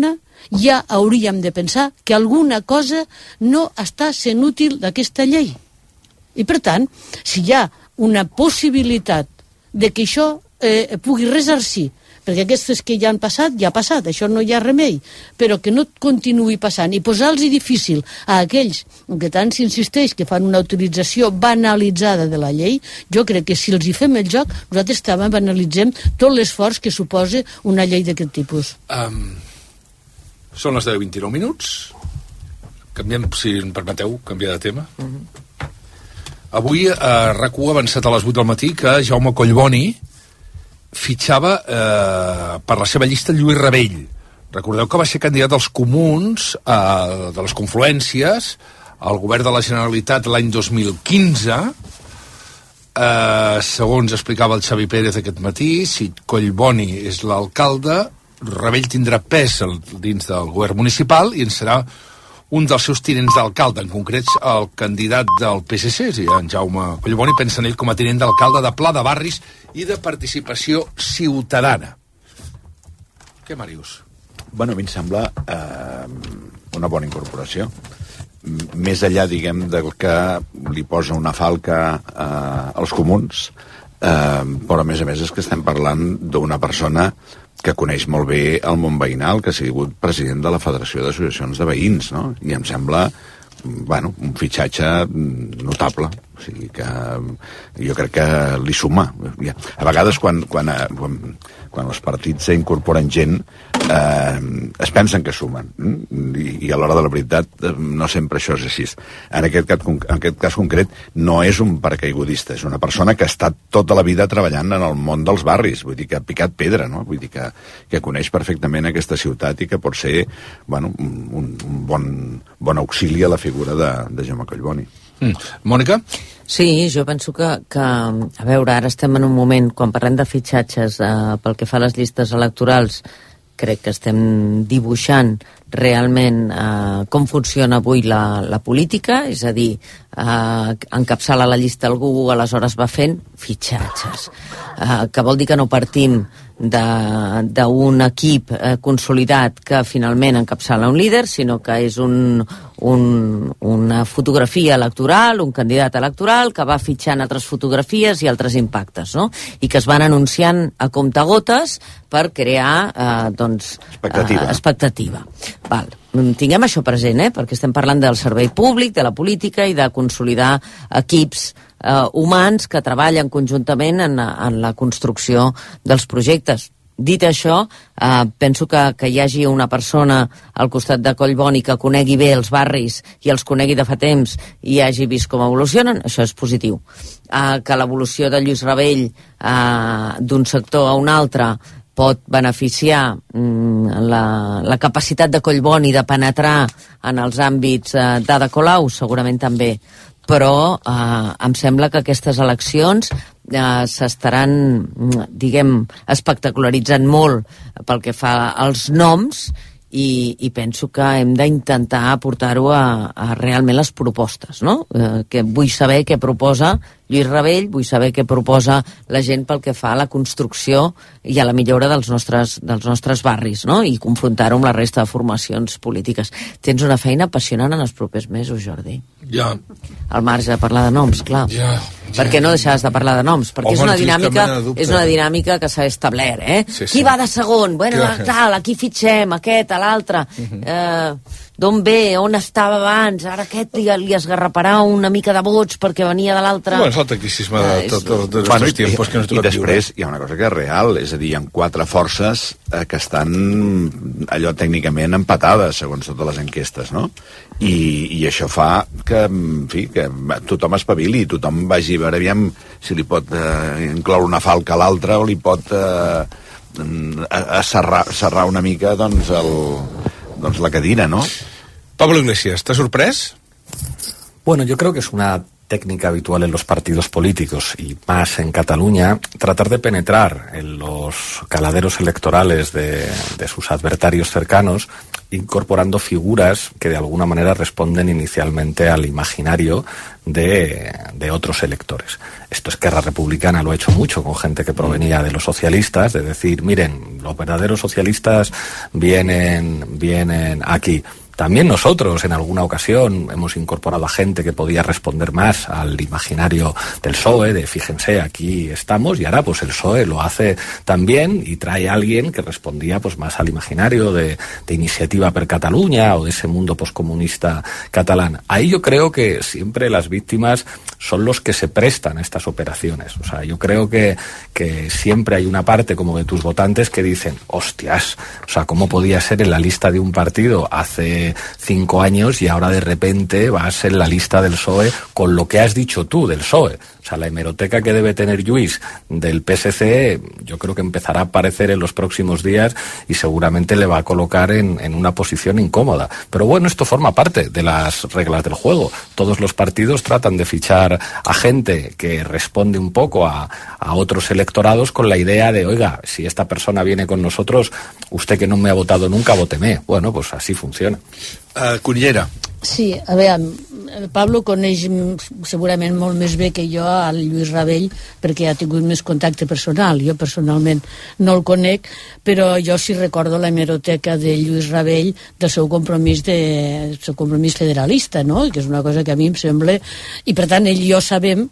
ja hauríem de pensar que alguna cosa no està sent útil d'aquesta llei. I, per tant, si hi ha una possibilitat de que això eh, pugui resarcir, perquè aquestes que ja han passat, ja ha passat, això no hi ha remei, però que no continuï passant i posar-los difícil a aquells que tant s'insisteix que fan una autorització banalitzada de la llei, jo crec que si els hi fem el joc, nosaltres també banalitzem tot l'esforç que suposa una llei d'aquest tipus. Um, són les deu i vint-i-nou minuts. Canviem, si em permeteu, canviar de tema. Uh-huh. Avui a RAC u ha avançat a les vuit del matí que Jaume Collboni fitxava eh, per la seva llista Lluís Rabell. Recordeu que va ser candidat dels comuns eh, de les confluències al govern de la Generalitat l'any dos mil quinze. Eh, segons explicava el Xavi Pérez aquest matí, si Collboni és l'alcalde, Rabell tindrà pes dins del govern municipal i en serà un dels seus tinents d'alcalde, en concret el candidat del P S C, sí, en Jaume Collboni, pensa en ell com a tinent d'alcalde de Pla de Barris i de Participació Ciutadana. Què, Màrius? Bueno, a mi em sembla eh, una bona incorporació. Més enllà, diguem, del que li posa una falca eh, als comuns, eh, però a més a més és que estem parlant d'una persona que coneix molt bé el món veïnal, que ha sigut president de la Federació d'Associacions de Veïns, no? I em sembla, bueno, un fitxatge notable. O sigui que jo crec que li suma. A vegades, quan, quan, quan, quan els partits incorporen gent, eh, es pensen que sumen. I, i a l'hora de la veritat no sempre això és així. En aquest, cas, en aquest cas concret no és un paracaigudista, és una persona que ha estat tota la vida treballant en el món dels barris, vull dir que ha picat pedra, no? Vull dir que, que coneix perfectament aquesta ciutat i que pot ser, bueno, un, un bon, bon auxili a la figura de, de Jaume Collboni. Mm. Mònica? Sí, jo penso que, que, a veure, ara estem en un moment, quan parlem de fitxatges eh, pel que fa a les llistes electorals, crec que estem dibuixant realment eh, com funciona avui la, la política, és a dir, eh, encapçala la llista algú, aleshores va fent fitxatges, eh, que vol dir que no partim d'un equip eh, consolidat que finalment encapçala un líder, sinó que és un, un, una fotografia electoral, un candidat electoral que va fitxant altres fotografies i altres impactes, no? I que es van anunciant a comptagotes per crear eh, doncs, expectativa. Eh, expectativa. Val. Tinguem això present, eh? Perquè estem parlant del servei públic, de la política i de consolidar equips eh, humans que treballen conjuntament en, en la construcció dels projectes. Dit això, eh, penso que, que hi hagi una persona al costat de Collboni que conegui bé els barris i els conegui de fa temps i hagi vist com evolucionen, això és positiu. Eh, que l'evolució de Lluís Rabell eh, d'un sector a un altre pot beneficiar mm, la, la capacitat de Collboni de penetrar en els àmbits eh, d'Ada Colau, segurament també. Però eh, em sembla que aquestes eleccions eh, s'estaran, diguem, espectacularitzant molt pel que fa als noms i, i penso que hem d'intentar portar-ho a, a realment les propostes, no? Eh, que vull saber què proposa Lluís Rabell, vull saber què proposa la gent pel que fa a la construcció i a la millora dels nostres, dels nostres barris, no? I confrontar-ho amb la resta de formacions polítiques. Tens una feina apassionant en els propers mesos, Jordi. Ja. Al marge de parlar de noms, clar. Ja. Per què no deixaràs de parlar de noms? Perquè Home, és una no dinàmica, de és una dinàmica que s'ha establert, eh? Sí, sí. Qui va de segon? Bueno, Clar. tal, aquí fitxem, aquest, a l'altre. Uh-huh. eh, D'on ve? On estava abans? Ara aquest li, li esgarraparà una mica de vots perquè venia de l'altre. Bueno, és el tacticisme de, Ah, és- tot, tot, dels Bueno, nostres i, tiempos que ens i toca després hi ha una cosa que és real, és a dir, hi ha quatre forces eh, que estan allò tècnicament empatades, segons totes les enquestes, no? I, i això fa que, en fi, que tothom espavili, tothom vagi a veure aviam si li pot eh, incloure una falca a l'altra o li pot eh, a, a serrar, serrar una mica doncs, el, doncs la cadira, no? Pablo Iglesias, ¿estás sorprès? Bueno, yo creo que es una técnica habitual en los partidos políticos y más en Cataluña, tratar de penetrar en los caladeros electorales de, de sus adversarios cercanos, incorporando figuras que de alguna manera responden inicialmente al imaginario de, de otros electores. Esto Esquerra Republicana lo ha hecho mucho con gente que provenía de los socialistas, de decir, miren, los verdaderos socialistas vienen, vienen aquí. También nosotros en alguna ocasión hemos incorporado a gente que podía responder más al imaginario del P S O E, de fíjense, aquí estamos, y ahora pues el P S O E lo hace también y trae a alguien que respondía pues más al imaginario de, de Iniciativa per Catalunya o de ese mundo poscomunista catalán. Ahí yo creo que siempre las víctimas son los que se prestan a estas operaciones. O sea, yo creo que, que siempre hay una parte como de tus votantes que dicen, hostias, o sea, ¿cómo podía ser en la lista de un partido hace cinco años y ahora de repente vas en la lista del P S O E con lo que has dicho tú del P S O E? O sea, la hemeroteca que debe tener Lluís del P S C yo creo que empezará a aparecer en los próximos días y seguramente le va a colocar en, en una posición incómoda. Pero bueno, esto forma parte de las reglas del juego. Todos los partidos tratan de fichar a gente que responde un poco a, a otros electorados con la idea de, oiga, si esta persona viene con nosotros, usted que no me ha votado nunca, vóteme. Bueno, pues así funciona. Uh, Cunillera. Sí, a veure, el Pablo coneix segurament molt més bé que jo al Lluís Rabell perquè ha tingut més contacte personal. Jo personalment no el conec, però jo sí recordo la hemeroteca de Lluís Rabell del seu compromís, de, del seu compromís federalista, no? Que és una cosa que a mi em sembla... I per tant, ell i jo sabem,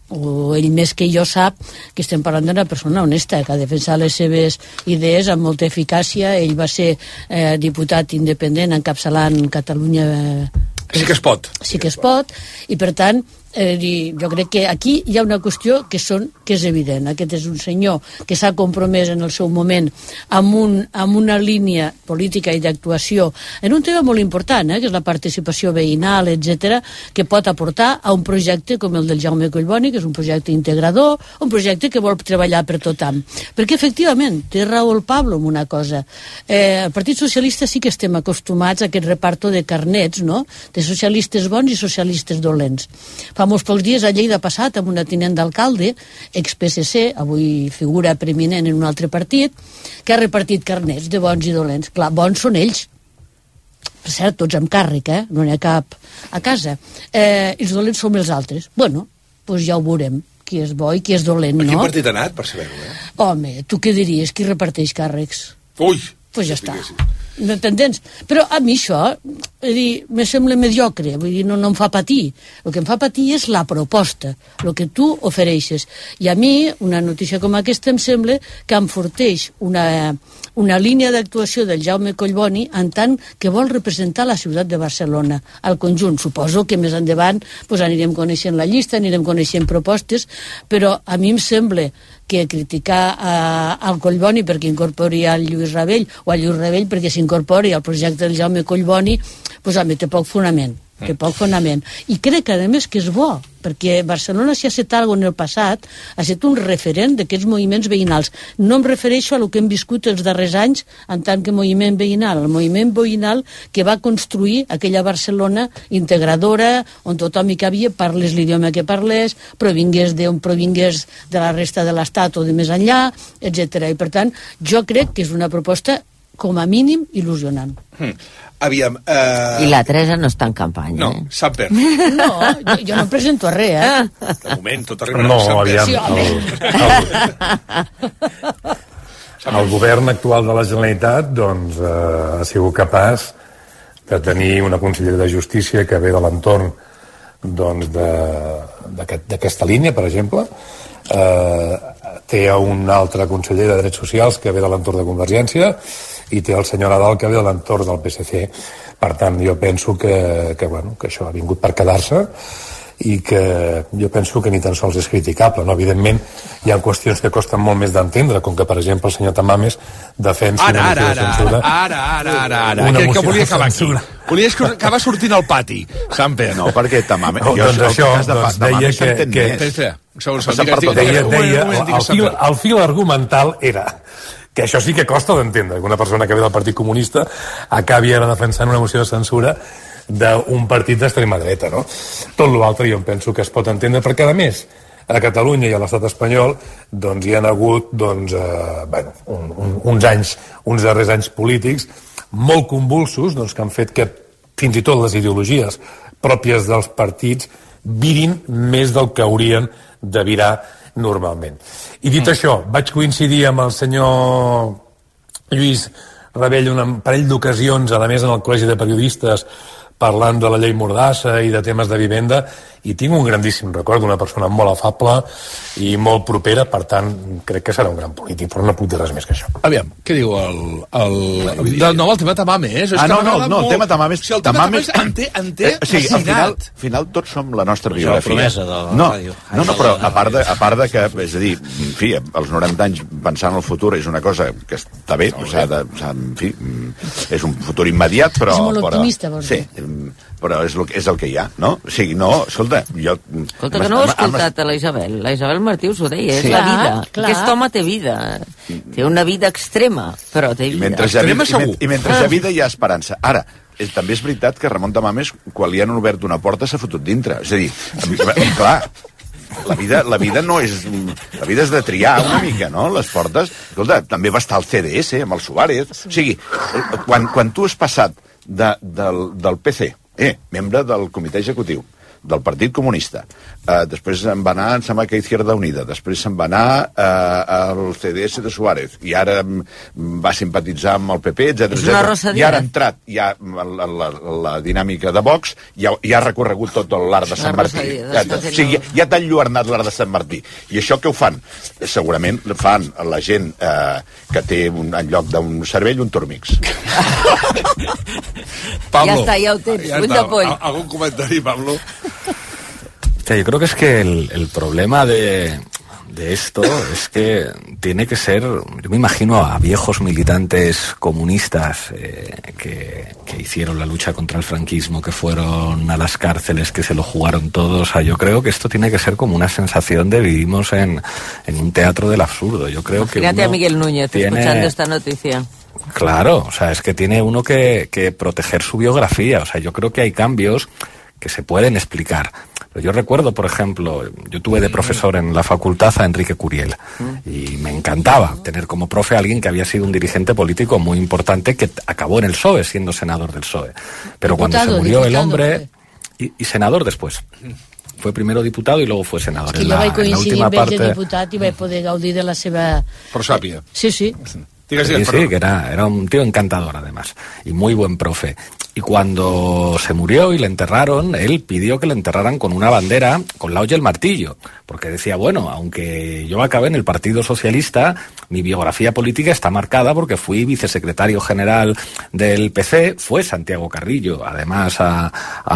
o ell més que jo sap, que estem parlant d'una persona honesta, que ha defensat les seves idees amb molta eficàcia. Ell va ser eh, diputat independent encapçalant Catalunya... Eh, sí que es pot. Sí que es pot, i per tant, eh, jo crec que aquí hi ha una qüestió que, són, que és evident. Aquest és un senyor que s'ha compromès en el seu moment amb, un, amb una línia política i d'actuació en un tema molt important, eh, que és la participació veïnal, etcètera, que pot aportar a un projecte com el del Jaume Collboni, que és un projecte integrador, un projecte que vol treballar per tothom. Perquè, efectivament, té raó el Pablo en una cosa. Eh, el Partit Socialista sí que estem acostumats a aquest reparto de carnets, no?, de socialistes bons i socialistes dolents. Fa molts pocs dies a Lleida ha passat amb una tinent d'alcalde, ex-P S C, avui figura preeminent en un altre partit, que ha repartit carnets de bons i dolents. Clar, bons són ells. Per cert, tots amb càrrec, eh? No n'hi ha cap a casa. Eh, els dolents som els altres. Bueno, doncs ja ho veurem, qui és bo i qui és dolent, no? A quin partit ha anat, per saber-ho, eh? Home, tu què diries? Qui reparteix càrrecs? Ui! Doncs pues ja està. M'entens? Però a mi això, és dir, me sembla mediocre, vull dir, no, no em fa patir. El que em fa patir és la proposta, el que tu ofereixes. I a mi, una notícia com aquesta em sembla que enforteix una, una línia d'actuació del Jaume Collboni en tant que vol representar la ciutat de Barcelona, al conjunt. Suposo que més endavant pues, anirem coneixent la llista, anirem coneixent propostes, però a mi em sembla que criticar a, al Collboni perquè incorpori al Lluís Rabell o al Lluís Rabell perquè s'incorpori al projecte del Jaume Collboni, pues, home, té poc fonament. Té poc fonament. I crec, a més, que és bo, perquè Barcelona, si ha estat alguna en el passat, ha estat un referent d'aquests moviments veïnals. No em refereixo a el que hem viscut els darrers anys en tant que moviment veïnal, el moviment veïnal que va construir aquella Barcelona integradora, on tothom hi cabia, parles l'idioma que parles, provingués d'on provingués de la resta de l'Estat o de més enllà, etcètera. I per tant, jo crec que és una proposta com a mínim il·lusionant. Hmm. Aviam... Uh... I la Teresa no està en campanya. No, eh? Samper. No, jo, jo no presento res, eh? De moment, tot arriba no, a Samper. aviam, Sí, el, el, el govern actual de la Generalitat doncs, eh, ha sigut capaç de tenir una consellera de Justícia que ve de l'entorn doncs, d'aquesta línia, per exemple. Eh, té un altre conseller de Drets Socials que ve de l'entorn de Convergència i té el senyor Nadal que ve de l'entorn del P S C. Per tant, jo penso que, que, bueno, que això ha vingut per quedar-se i que jo penso que ni tan sols és criticable, no? Evidentment hi ha qüestions que costen molt més d'entendre, com que per exemple el senyor Tamames defensa ara, una ara, moció de censura ara, ara, ara, ara, ara. una que, que moció volia de acabar censura. aquí volia acabar sortint al pati, Samper. No, perquè Tamames... No, doncs això, doncs deia que... que Espera, espera, un segon, un segon. Passant per tot. deia, Un moment, deia, un moment, el, digues, fil, Samper. el fil argumental era que això sí que costa d'entendre, que una persona que ve del Partit Comunista acabi ara defensant una moció de censura d'un partit d'extrema dreta, no? Tot l'altre jo em penso que es pot entendre, perquè a més a Catalunya i a l'estat espanyol doncs hi ha hagut doncs, eh, bueno, un, un, uns anys, uns darrers anys polítics molt convulsos doncs, que han fet que fins i tot les ideologies pròpies dels partits virin més del que haurien de virar normalment. I dit mm. això, vaig coincidir amb el senyor Lluís Rabell un parell d'ocasions, a més en el Col·legi de Periodistes, parlant de la llei Mordassa i de temes de vivenda, i tinc un grandíssim record d'una persona molt afable i molt propera, per tant, crec que serà un gran polític, però no puc dir res més que això. Aviam, què diu el... el... De, no, el tema Tamames. Ah, no, no, no, el tema Tamames... Si el tema Tamames en té, en té eh, sí, al final, al final tots som la nostra biografia. De la no, ràdio. no, no, però a part, de, a part de que, és a dir, en fi, als noranta anys pensar en el futur és una cosa que està bé, o sigui, de, en fi, és un futur immediat, però... És molt optimista, vols dir. Sí, però és el, és el que hi ha, no? O sigui, no, escolta, jo... Escolta, que no ho he escoltat a la Isabel. La Isabel Martí us ho deia, és sí. la vida. Clar. Aquest home té vida. Té una vida extrema, però té vida. I mentre hi ha vida, i, i mentre hi ha vida hi ha esperança. Ara, és, també és veritat que Ramon Tamames, quan li han obert una porta, s'ha fotut dintre. És a dir, clar, la vida, la vida no és... La vida és de triar una mica, no?, les portes. Escolta, també va estar el C D S amb el Suárez. O sigui, quan, quan tu has passat de, del, del P C, eh, membre del comitè executiu, del Partit Comunista, uh, després se'n va anar, em sembla que a Izquierda Unida, després se'n va anar uh, al C D S de Suárez, i ara um, va simpatitzar amb el P P, etcètera etcètera. I ara ha entrat ja la, la, la dinàmica de Vox, i ha, ja ha recorregut tot l'art de Sant Martí. Ja, o sigui, ja t'ha enlluernat l'art de Sant Martí. I això què ho fan? Segurament fan la gent uh, que té un, en lloc d'un cervell un tormix. Pablo, ya está, ya ho tens. Ja està. ¿Algún comentario, Pablo? Yo creo que es que el, el problema de, de esto es que tiene que ser, yo me imagino a viejos militantes comunistas eh, que, que hicieron la lucha contra el franquismo, que fueron a las cárceles, que se lo jugaron todos. O sea, yo creo que esto tiene que ser como una sensación de vivimos en, en un teatro del absurdo. Yo creo que Fíjate a Miguel Núñez tiene... escuchando esta noticia. Claro, o sea, es que tiene uno que, que proteger su biografía. O sea, yo creo que hay cambios que se pueden explicar. Pero yo recuerdo, por ejemplo, yo tuve de profesor en la facultad a Enrique Curiel y me encantaba tener como profe a alguien que había sido un dirigente político muy importante que acabó en el P S O E siendo senador del P S O E. Pero diputado, cuando se murió el hombre... Y, y senador después. Fue primero diputado y luego fue senador. És que en jo la, vaig coincidir amb ell de diputat i vaig poder gaudir de la seva... Prosàpia. Sí, sí. Sí, sí, que era, era un tío encantador además y muy buen profe. Y cuando se murió y le enterraron, él pidió que le enterraran con una bandera, con la olla y el martillo, porque decía, bueno, aunque yo acabé en el Partido Socialista, mi biografía política está marcada porque fui vicesecretario general del P C, fue Santiago Carrillo, además a,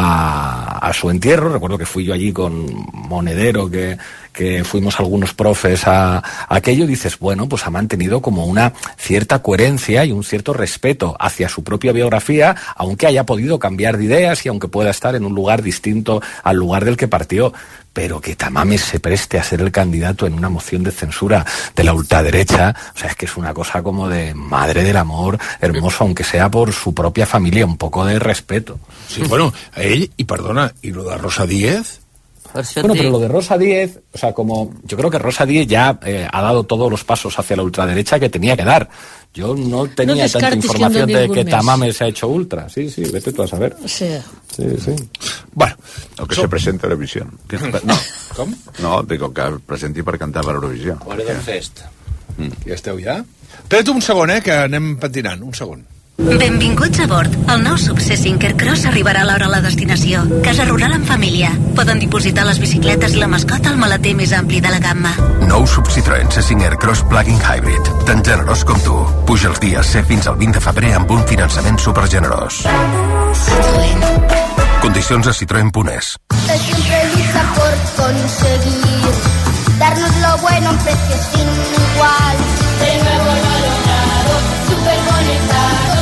a, a su entierro, recuerdo que fui yo allí con Monedero, que... que fuimos algunos profes a, a aquello, dices, bueno, pues ha mantenido como una cierta coherencia y un cierto respeto hacia su propia biografía, aunque haya podido cambiar de ideas y aunque pueda estar en un lugar distinto al lugar del que partió. Pero que Tamames se preste a ser el candidato en una moción de censura de la ultraderecha, o sea, es que es una cosa como de madre del amor hermoso, aunque sea por su propia familia, un poco de respeto. Sí, bueno, a ell, y perdona, ¿y lo de Rosa Díez? Bueno, pero lo de Rosa Díez, o sea, como yo creo que Rosa Díez ya eh, ha dado todos los pasos hacia la ultraderecha que tenía que dar. Yo no tenía no tanta información que no de que mes. Tamames se ha hecho ultra. Sí, sí, vete tú a saber. Sí. Sí, sí. Bueno, el que so... se presenta a Eurovisió. No. Com? No, dic que presenti per cantar per Eurovisió. Hora del fest. Mm. Ja esteu ja? Espera't un segon, eh, que anem patinant. Un segon. Benvinguts a bord. El nou Sub C cinc Aircross arribarà a l'hora a la destinació. Casa rural en família. Poden dipositar les bicicletes i la mascota al maleter més ampli de la gamma. Nou Sub Citroën C cinc Aircross Plug-in Hybrid. Tan generós com tu. Puja els dies C fins al vint de febrer amb un finançament supergenerós. Citroën. Condicions a citroen punt es. Siempre lucha por conseguir darnos lo bueno a un precio sin igual. De nuevo lo ha logrado, super conectado.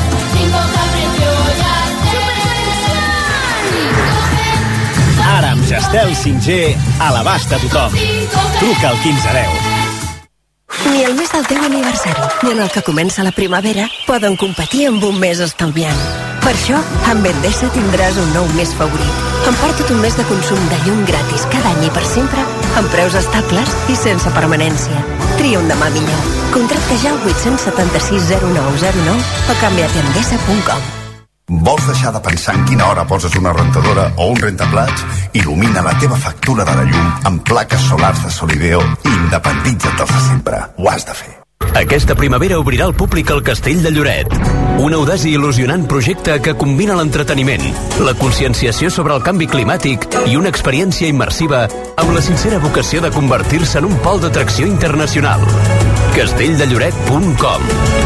Ara amb Gestel cinc G a l'abast de tothom. Truca al quinze deu. Ni el mes del teu aniversari ni en el que comença la primavera poden competir amb un mes estalviant. Per això, amb Endesa tindràs un nou mes favorit. Emporta't un mes de consum de llum gratis cada any i per sempre, amb preus estables i sense permanència. Tria un demà millor. Contracta ja al vuit set sis zero nou zero nou o canvia't a endesa punt com. Vols deixar de pensar en quina hora poses una rentadora o un rentaplats? Il·lumina la teva factura de la llum amb plaques solars de Solideo i independitza't dels de sempre. Ho has de fer. Aquesta primavera obrirà al públic el Castell de Lloret. Un audaç i il·lusionant projecte que combina l'entreteniment, la conscienciació sobre el canvi climàtic i una experiència immersiva amb la sincera vocació de convertir-se en un pol d'atracció internacional. castell de lloret punt com.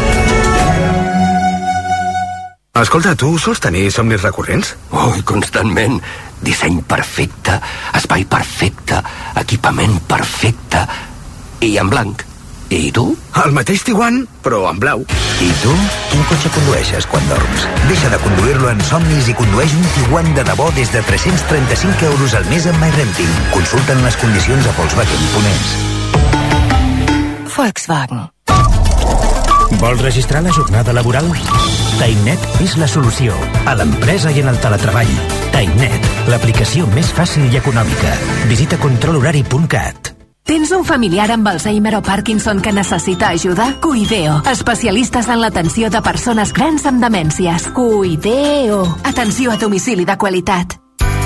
Escolta, tu sols tenir somnis recurrents? Oh, constantment. Disseny perfecte, espai perfecte, equipament perfecte i en blanc. I tu? El mateix Tiguan, però en blau. I tu? Quin cotxe condueixes quan dorms? Deixa de conduir-lo en somnis i condueix un Tiguan de debò des de tres-cents trenta-cinc euros al mes amb MyRenting. Consulta'n les condicions a Volkswagen punt es. Volkswagen. Vols registrar la jornada laboral? TimeNet és la solució a l'empresa i en el teletreball. TimeNet, l'aplicació més fàcil i econòmica. Visita control horari punt cat. Tens un familiar amb Alzheimer o Parkinson que necessita ajuda? Cuideo, especialistes en l'atenció de persones grans amb demències. Cuideo, atenció a domicili de qualitat.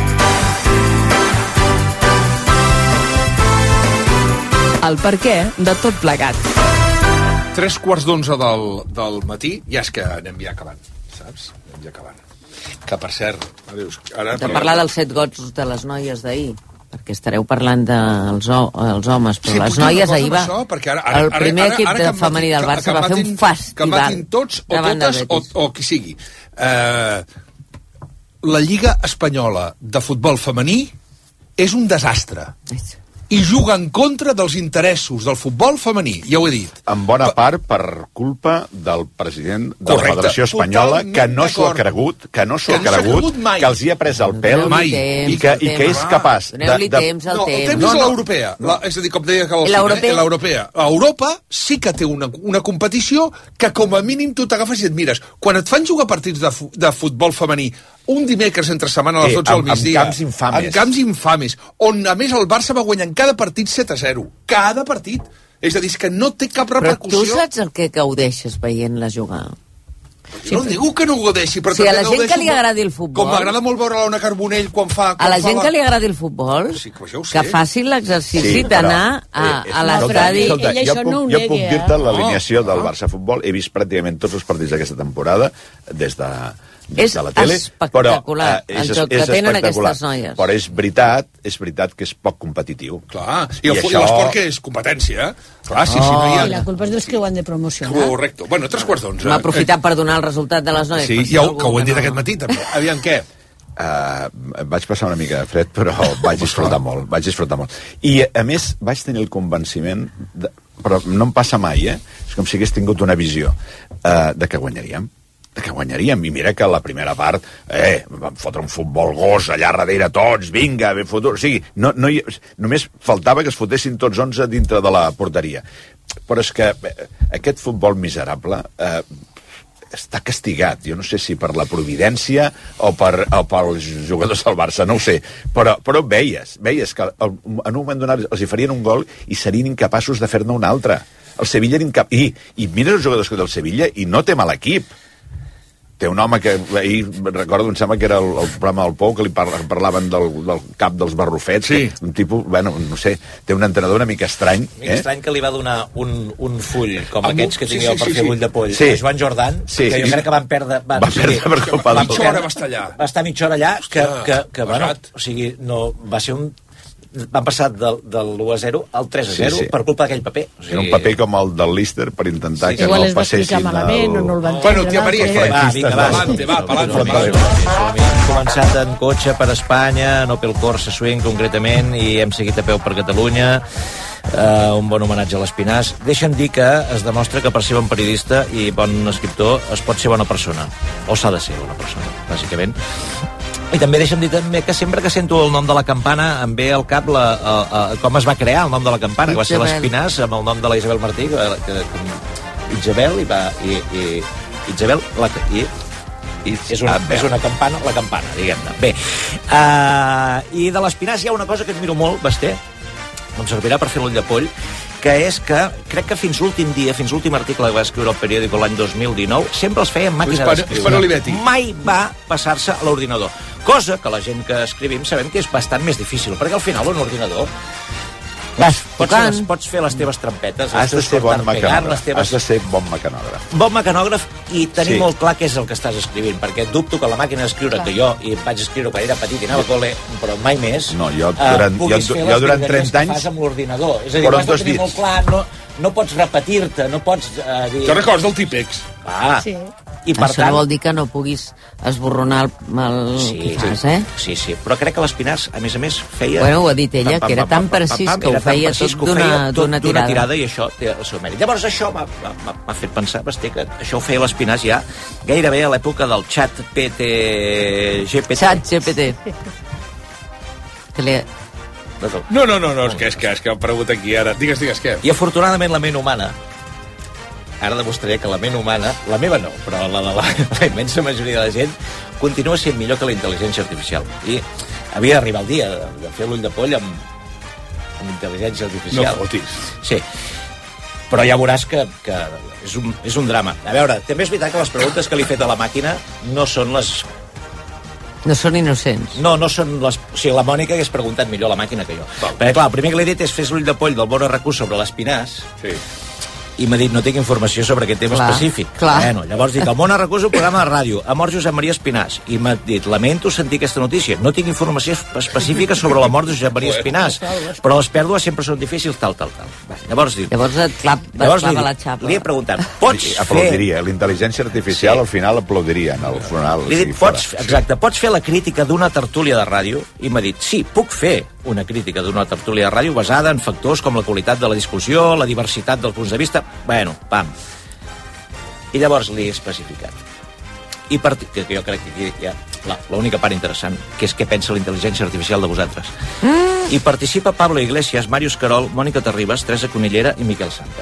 El perquè de tot plegat. Tres quarts d'onze del, del matí, ja és que anem ja acabant, saps? Anem ja acabant. Que, per cert, veus, ara... De parlar dels set gots de les noies d'ahir, perquè estareu parlant dels els homes, però sí, les noies ahir va... Això, ara, ara, el primer ara, ara, equip ara, de ara, femení del Barça va fer un festival. Que matin tots o totes o, o qui sigui. Uh, la Lliga Espanyola de Futbol Femení és un desastre. I juga en contra dels interessos del futbol femení, ja ho he dit. En bona part per culpa del president de Correcte. la Federació Espanyola, que no s'ho ha cregut, que no s'ho ha cregut, que els hi ha pres el pèl mai. i que, i que és capaç de... Doneu-li temps al no, temps. El temps és l'europea. La, és a dir, com deia que l'europea. L'Europa sí que té una, una competició que com a mínim tu t'agafes i et mires. Quan et fan jugar partits de, de futbol femení un dimecres entre setmana a les dotze del migdia... Amb camps infames. En camps infames, on a més el Barça va guanyant cada partit set a zero. Cada partit. És a dir, que no té cap repercussió... Però tu saps el que gaudeixes veient-la jugar? Sí, no digo que no gaudeixi, però... Si a la gent que li agradi el futbol... Com m'agrada molt veure l'Ona Carbonell quan fa... Quan a la fa gent la... que li agradi el futbol, sí, que, ja que faci l'exercici sí, d'anar a, eh, a l'estadi... Jo, jo, puc, jo puc dir-te l'alineació del Barça Futbol. He vist pràcticament tots els partits d'aquesta temporada, des de... des de la tele, espectacular però, eh, és, el joc que tenen aquestes noies. Però és veritat, és veritat que és poc competitiu. Clar, i, I el, això... l'esport que és competència, eh? Clar, sí, sí, no hi ha... I la culpa és dels que ho han de promocionar. Correcte. Bueno, tres quarts d'onze. M'ha aprofitat per donar el resultat de les noies. Sí, ja ho, que ho hem dit no... aquest matí, també. Aviam, què? Uh, vaig passar una mica de fred, però vaig disfrutar molt, vaig disfrutar molt. I, a més, vaig tenir el convenciment, de, però no em passa mai, eh? És com si hagués tingut una visió, uh, de que guanyaríem. que guanyaríem, i mira que la primera part eh, vam fotre un futbol gos allà darrere tots, vinga, ben fotut, o sigui, no, no hi, només faltava que es fotessin tots onze dintre de la porteria, però és que eh, aquest futbol miserable eh, està castigat, jo no sé si per la providència o, per, o pels jugadors del Barça, no ho sé, però, però veies, veies que el, en un moment donat els hi farien un gol i serien incapaços de fer-ne un altre. El Sevilla era incap... I, i mira els jugadors que té el Sevilla i no té mal equip. Té un home que ahir, recordo, em sembla que era el, el programa del Pou, que li parla, parlaven del, del cap dels barrufets, sí. Un tipus, bueno, no sé, té un entrenador una mica estrany. Una mica eh? estrany que li va donar un, un full, com Amb aquests que sí, tenia sí, el perfil sí, sí. ull de poll, sí. a Joan Jordan, sí. que jo crec que van perdre... Van, va perdre per culpa va, mitja hora va estar allà. Va estar mitja hora allà, que, Hòstia, que, que bueno, basat. o sigui, no, va ser un... van passar del, del u a zero al tres a zero sí, sí. per culpa d'aquell paper. O sigui... Era un paper com el del Líster per intentar sí, que igual no es va passessin... explicar malament, el... o no el van bueno, tia Maria, què? Va, vinga, va, Palante, va, palante. Hem començat en cotxe per Espanya, no pel Corsa Swing concretament, i hem seguit a peu per Catalunya. Uh, un bon homenatge a l'Espinàs. Deixa'm dir que es demostra que per ser bon periodista i bon escriptor es pot ser bona persona, o s'ha de ser bona persona, bàsicament. I també deixa'm dir també que sempre que sento el nom de la campana em ve al cap la, a, a, com es va crear el nom de la campana, que va ser l'Espinàs amb el nom de la Isabel Martí, que, que, que Isabel i va i, i Isabel la, i És una, és una campana, la campana, diguem-ne. Bé, uh, i de l'Espinàs hi ha una cosa que admiro molt, Basté, em servirà per fer l'ull de poll, que és que crec que fins l'últim dia, fins l'últim article que va escriure el periòdico l'any dos mil dinou, sempre els feia en màquina d'escriure. Mai va passar-se a l'ordinador. Cosa que la gent que escrivim sabem que és bastant més difícil, perquè al final un ordinador vas pots, les, pots fer les teves trampetes, has de ser bon mecanògraf, teves... has de ser bon mecanògraf. Bon mecanògraf i tenir Sí. molt clar què és el que estàs escrivint, perquè dubto que la màquina d'escriure, que jo i vaig escriure quan era petit i anava a col·le, però mai més, No, jo eh, durant, puguis jo, fer jo les durant virgueries trenta que anys... fas amb l'ordinador. És a dir, Però has en de dos tenir dits. molt clar, no, no pots repetir-te, no pots eh, dir... Te'n recordes del típex? Ah, Sí. i per Això tant... no vol dir que no puguis esborronar el, el Sí, que fas, eh? sí, sí, però crec que l'Espinàs, a més a més, feia... Bueno, ho ha dit ella, que era tan precís que ho era tan feia precís tot que ho d'una- feia tot d'una d'una tirada. tirada, i això té el seu mèrit. Llavors això m'ha m'ha- m'ha fet pensar, Basté, que això ho feia l'Espinàs ja gairebé a l'època del xat P T G P T. Xat G P T. Que li... No, no, no, no, és que, és que, és que em pregunta aquí ara. Digues, digues, què? I afortunadament la ment humana, ara demostraré que la ment humana, la meva no, però la de la, la immensa majoria de la gent, continua sent millor que la intel·ligència artificial. I havia d'arribar el dia de, de fer l'ull de poll amb, amb intel·ligència artificial. No fotis. Sí. Però ja veuràs que, que és, un, és un drama. A veure, també és veritat que les preguntes que li he fet a la màquina no són les... No són innocents. No, no són les... O sigui, la Mònica hagués preguntat millor a la màquina que jo. Perquè, clar, el primer que li he dit és fes l'ull de poll del Bon Recurs sobre l'Espinàs. Sí. I m'ha dit, no tinc informació sobre aquest tema Clar, específic. clar. Bueno, llavors dic, el Món Recurs és un programa de ràdio, ha mort Josep Maria Espinàs. I m'ha dit, lamento sentir aquesta notícia, no tinc informació específica sobre la mort de Josep Maria Espinàs, però les pèrdues sempre són difícils, tal, tal, tal. Va, llavors dic... Llavors et clap, Llavors li, clava la dic, xapa. li he preguntat, pots fer... Aplaudiria, la intel·ligència artificial al final aplaudiria en el funeral. Li he dit, pots, exacte, pots fer la crítica d'una tertúlia de ràdio? I m'ha dit, sí, puc fer una crítica d'una tertúlia de ràdio basada en factors com la qualitat de la discussió, la diversitat dels punts de vista... Bueno, pam. I llavors li he especificat. I per, que jo crec que aquí hi ha l'única part interessant, que és què pensa la intel·ligència artificial de vosaltres. Mm. I participa Pablo Iglesias, Màrius Carol, Mònica Terribas, Teresa Conillera i Miquel Santa.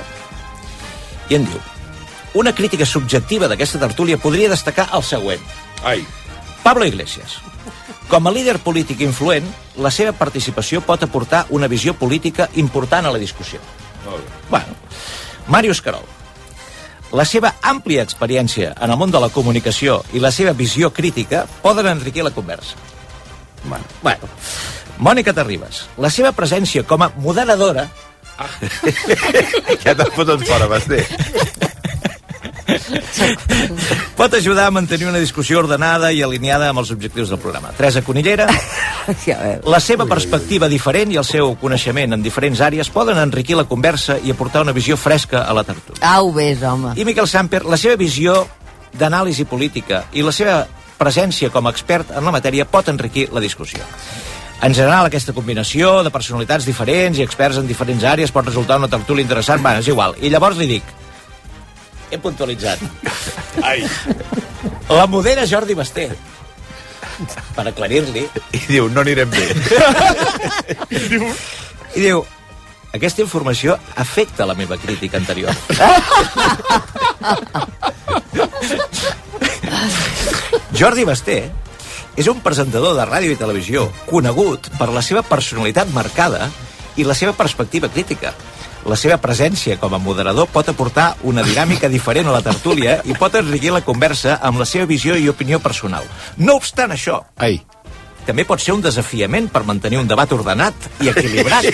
I em diu, una crítica subjectiva d'aquesta tertúlia podria destacar el següent. Ai. Pablo Iglesias. Com a líder polític influent, la seva participació pot aportar una visió política important a la discussió. Molt bé. Bueno, Màrius Carol. La seva àmplia experiència en el món de la comunicació i la seva visió crítica poden enriquir la conversa. Bueno. Bueno. Mònica Terribas. La seva presència com a moderadora... Ah. Ja t'has fotut fora, Basté. pot ajudar a mantenir una discussió ordenada i alineada amb els objectius del programa. Teresa Conillera, la seva perspectiva diferent i el seu coneixement en diferents àrees poden enriquir la conversa i aportar una visió fresca a la tertúlia. Au, ves, home. I Miquel Samper, la seva visió d'anàlisi política i la seva presència com a expert en la matèria pot enriquir la discussió. En general, aquesta combinació de personalitats diferents i experts en diferents àrees pot resultar una tertúlia interessant. Bé, és igual. I llavors li dic, he puntualitzat. Ai. La modera Jordi Basté. Per aclarir-li. I diu, no anirem bé. I diu, aquesta informació afecta la meva crítica anterior. Jordi Basté és un presentador de ràdio i televisió conegut per la seva personalitat marcada i la seva perspectiva crítica. La seva presència com a moderador pot aportar una dinàmica diferent a la tertúlia i pot enriquir la conversa amb la seva visió i opinió personal. No obstant això, Ai. també pot ser un desafiament per mantenir un debat ordenat i equilibrat.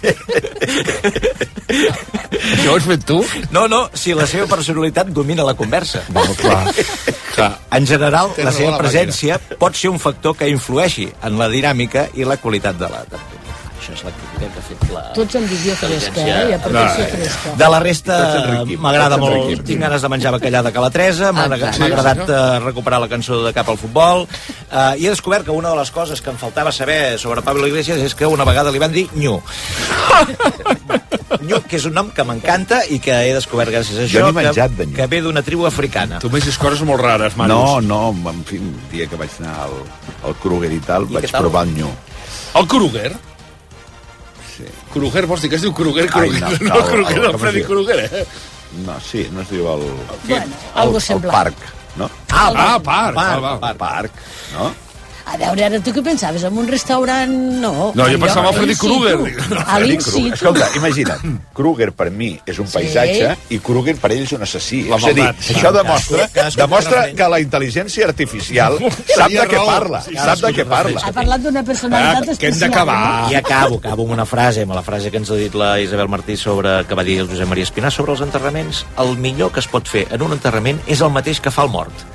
Això ho has fet tu? No, no, si la seva personalitat domina la conversa. Bueno, clar. clar. En general, Tens la raó, seva la presència pot ser un factor que influeixi en la dinàmica i la qualitat de la tertúlia. Això és la crítica que ha fet la... Tots amb visió fresca, eh? I aportació fresca. De la resta, enriquim, m'agrada tots molt. enriquim. Tinc ganes de menjar bacallà de Cala Teresa, m'ha Exacte. m'ha agradat uh, recuperar la cançó de Cap al futbol, uh, i he descobert que una de les coses que em faltava saber sobre Pablo Iglesias és que una vegada li van dir Nyu. Nyu, que és un nom que m'encanta i que he descobert gràcies a Jo això, n'he menjat de que, Nyu. que ve d'una tribu africana. Tu m'has dit coses molt rares, No, Màrius. no, en fi, un dia que vaig anar al, al Kruger i tal, I vaig què tal? provar el nyu. El Kruger? Sí. Kruger, vols dir que es diu Kruger? Ai, Kruger. no, no, no, el Kruger el- del com es Freddy diu? Kruger, eh? No, sí, no es diu el... Bueno, algo el semblant. parc. no? Ah, ah, parc. Parc, parc, parc, no? A veure, ara tu què pensaves? En un restaurant, no. No, jo pensava en Freddy Krueger. A l'insitu. Escolta, imagina't, Krueger per mi és un paisatge i Krueger per ell és un assassí. La és a dir, maldat. això demostra, demostra que la intel·ligència artificial sap de què parla, sap de què parla. Ha parlat d'una personalitat especial. Que hem d'acabar. I acabo, acabo amb una frase, amb la frase que ens ha dit la Isabel Martí sobre, que va dir el Josep Maria Espinà sobre els enterraments. El millor que es pot fer en un enterrament és el mateix que fa el mort.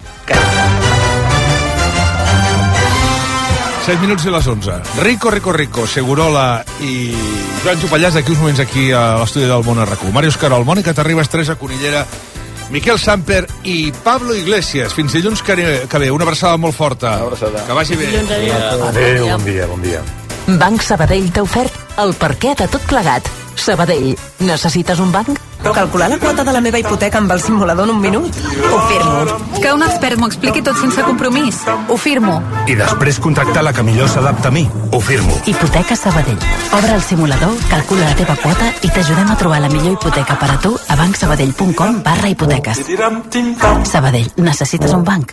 set minuts i les onze. Rico, Rico, Rico, Segurola i Joan Jopallàs d'aquí uns moments aquí a l'estudi del Món a R A C U. Màrius Carol, Mònica Terribas, Teresa Conillera, Miquel Samper i Pablo Iglesias. Fins dilluns que ve. Una abraçada molt forta. Una abraçada. Que vagi bé. Adéu, bon dia, bon dia. Banc Sabadell t'ha ofert el perquè de tot plegat. Sabadell, necessites un banc? Calcular la quota de la meva hipoteca amb el simulador en un minut? Ho firmo. Que un expert m'ho expliqui tot sense compromís. Ho firmo. I després contractar la que millor s'adapta a mi. Ho firmo. Hipoteca Sabadell. Obre el simulador, calcula la teva quota i t'ajudem a trobar la millor hipoteca per a tu a bancsabadell.com barra hipoteques. Sabadell, necessites un banc?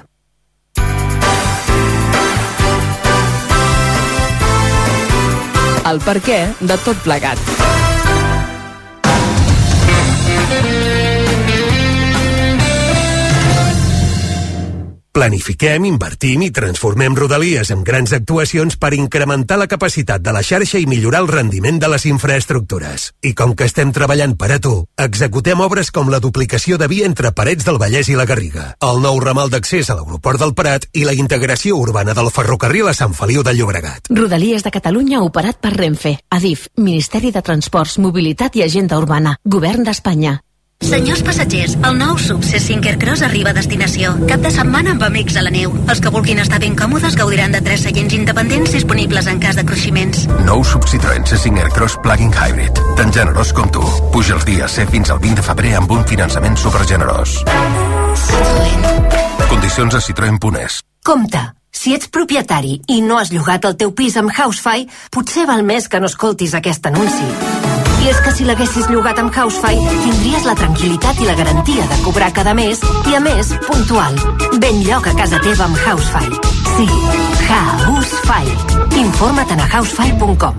El perquè de tot plegat. Planifiquem, invertim i transformem Rodalies amb grans actuacions per incrementar la capacitat de la xarxa i millorar el rendiment de les infraestructures. I com que estem treballant per a tu, executem obres com la duplicació de via entre Parets del Vallès i la Garriga, el nou ramal d'accés a l'aeroport del Prat i la integració urbana del ferrocarril a Sant Feliu de Llobregat. Rodalies de Catalunya operat per Renfe, Adif, Ministeri de Transports, Mobilitat i Agenda Urbana, Govern d'Espanya. Senyors passatgers, el nou sub C cinc Aircross arriba a destinació. Cap de setmana amb amics a la neu. Els que vulguin estar ben còmodes gaudiran de tres seients independents disponibles en cas de cruiximents. Nou sub Citroën C cinc Aircross Plug-in Hybrid. Tan generós com tu. Puja els dies C fins al vint de febrer amb un finançament supergenerós. Condicions a citroen punt es. Compte, si ets propietari i no has llogat el teu pis amb Housefy, potser val més que no escoltis aquest anunci. I és que si l'haguessis llogat amb Housefy, tindries la tranquil·litat i la garantia de cobrar cada mes i, a més, puntual. Ben lloc a casa teva amb Housefy. Sí, Housefy. Informa't a housefy punt com.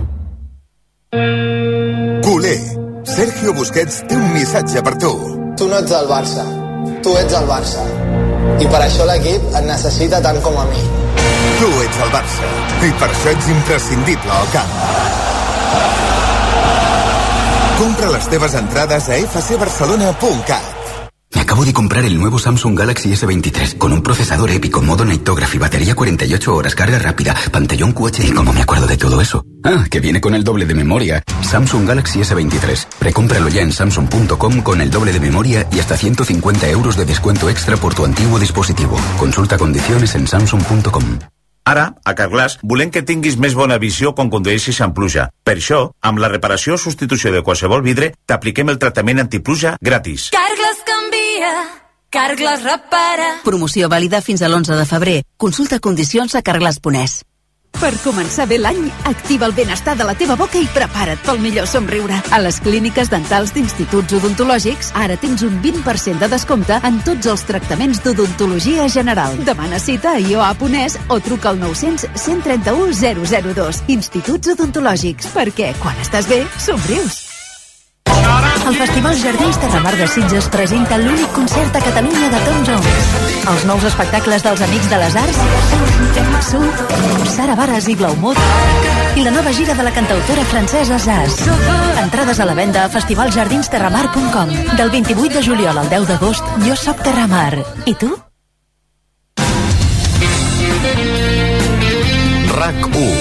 Culer, Sergio Busquets té un missatge per tu. Tu no ets el Barça, tu ets el Barça. I per això l'equip et necessita tant com a mi. Tu ets el Barça, i per això ets imprescindible al camp. Compra las teves entradas a f c barcelona punto cat. Me acabo de comprar el nuevo Samsung Galaxy S veintitrés con un procesador épico, modo Nightography, batería cuarenta y ocho horas, carga rápida, pantallón Q H D. ¿Cómo me acuerdo de todo eso? Ah, que viene con el doble de memoria. Samsung Galaxy S veintitrés. Precómpralo ya en samsung punto com con el doble de memoria y hasta ciento cincuenta euros de descuento extra por tu antiguo dispositivo. Consulta condiciones en samsung punto com. Ara, a Carglass, volem que tinguis més bona visió quan condueixis amb pluja. Per això, amb la reparació o substitució de qualsevol vidre, t'apliquem el tractament antipluja gratis. Carglass canvia, Carglass repara. Promoció vàlida fins a l'onze de febrer. Consulta condicions a carglass punt es. Per començar bé l'any, activa el benestar de la teva boca i prepara't pel millor somriure. A les clíniques dentals d'Instituts Odontològics ara tens un vint per cent de descompte en tots els tractaments d'odontologia general. Demana cita a i o a punt es o truca al nou cents, cent trenta-u, zero zero dos. Instituts Odontològics, perquè quan estàs bé, somrius. El Festival Jardins Terramar de Sitges presenta l'únic concert a Catalunya de Tom Jones. Els nous espectacles dels Amics de les Arts, Su, Sara Baras i Blaumut, i la nova gira de la cantautora francesa Zaz. Entrades a la venda a festival jardins terramar punt com. Del vint-i-vuit de juliol al deu d'agost, jo soc Terramar. I tu? R A C u.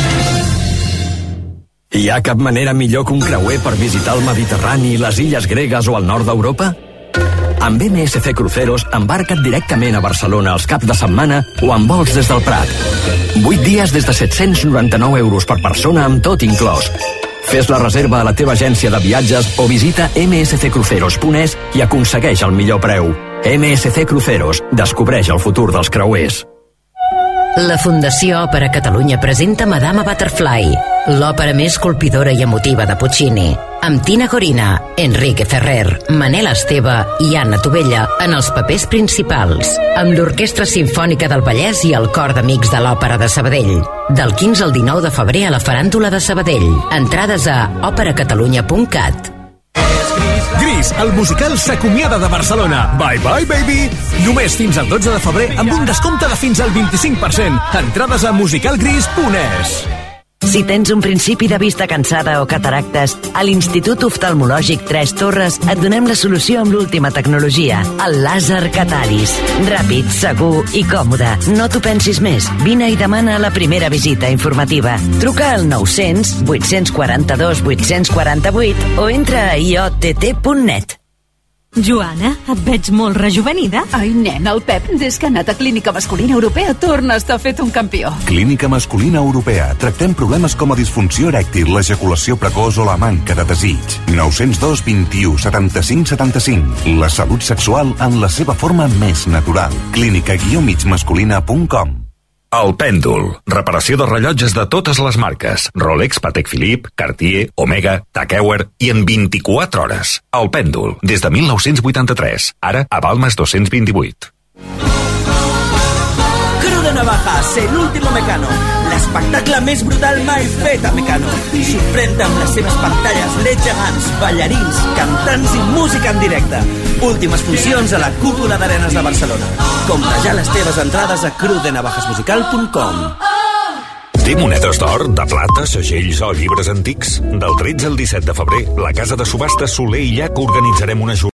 Hi ha cap manera millor que un creuer per visitar el Mediterrani, les illes gregues o el nord d'Europa? Amb M S C Cruceros embarca't directament a Barcelona els caps de setmana o amb vols des del Prat. vuit dies des de set-cents noranta-nou euros per persona amb tot inclòs. Fes la reserva a la teva agència de viatges o visita eme esse ce cruceros punt es i aconsegueix el millor preu. M S C Cruceros. Descobreix el futur dels creuers. La Fundació Òpera Catalunya presenta Madama Butterfly, l'òpera més colpidora i emotiva de Puccini, amb Tina Corina, Enrique Ferrer, Manel Esteve i Anna Tovella en els papers principals, amb l'Orquestra Simfònica del Vallès i el Cor d'Amics de l'Òpera de Sabadell. Del quinze al dinou de febrer a la Faràndula de Sabadell. Entrades a òpera catalunya punt cat. Gris, el musical s'acomiada de Barcelona. Bye bye, baby! Només fins al dotze de febrer amb un descompte de fins al vint-i-cinc per cent. Entrades a musical gris punt es. Si tens un principi de vista cansada o cataractes, a l'Institut Oftalmològic Tres Torres et donem la solució amb l'última tecnologia, el làser Cataris. Ràpid, segur i còmode. No t'ho pensis més. Vine i demana la primera visita informativa. Truca al nou-cents, vuit-cents quaranta-dos, vuit-cents quaranta-vuit o entra a i o te te punt net. Joana, et veig molt rejuvenida. Ai, nen, el Pep, des que ha anat a Clínica Masculina Europea, torna a estar fet un campió. Clínica Masculina Europea. Tractem problemes com a disfunció erèctil, l'ejaculació precoç o la manca de desig. nou zero dos, vint-i-u, setanta-cinc, setanta-cinc. La salut sexual en la seva forma més natural. clínica guió mig masculina punt com. El Pèndol. Reparació de rellotges de totes les marques. Rolex, Patek Philippe, Cartier, Omega, Tag Heuer i en vint-i-quatre hores. El Pèndol, des de mil nou-cents vuitanta-tres. Ara a Balmes dos-cents vint-i-vuit. Cru de Navajas, el último Mecano. L'espectacle més brutal mai fet a Mecano. Sorprèn-te amb les seves pantalles L E D gegants, ballarins, cantants i música en directe. Últimes funcions a la Cúpula d'Arenes de Barcelona. Compra ja les teves entrades a cru de navajas musical punt com. Té monedes d'or, de plata, segells o llibres antics? Del tretze al disset de febrer, la Casa de Subhastes Soler i Llach organitzarem una jornada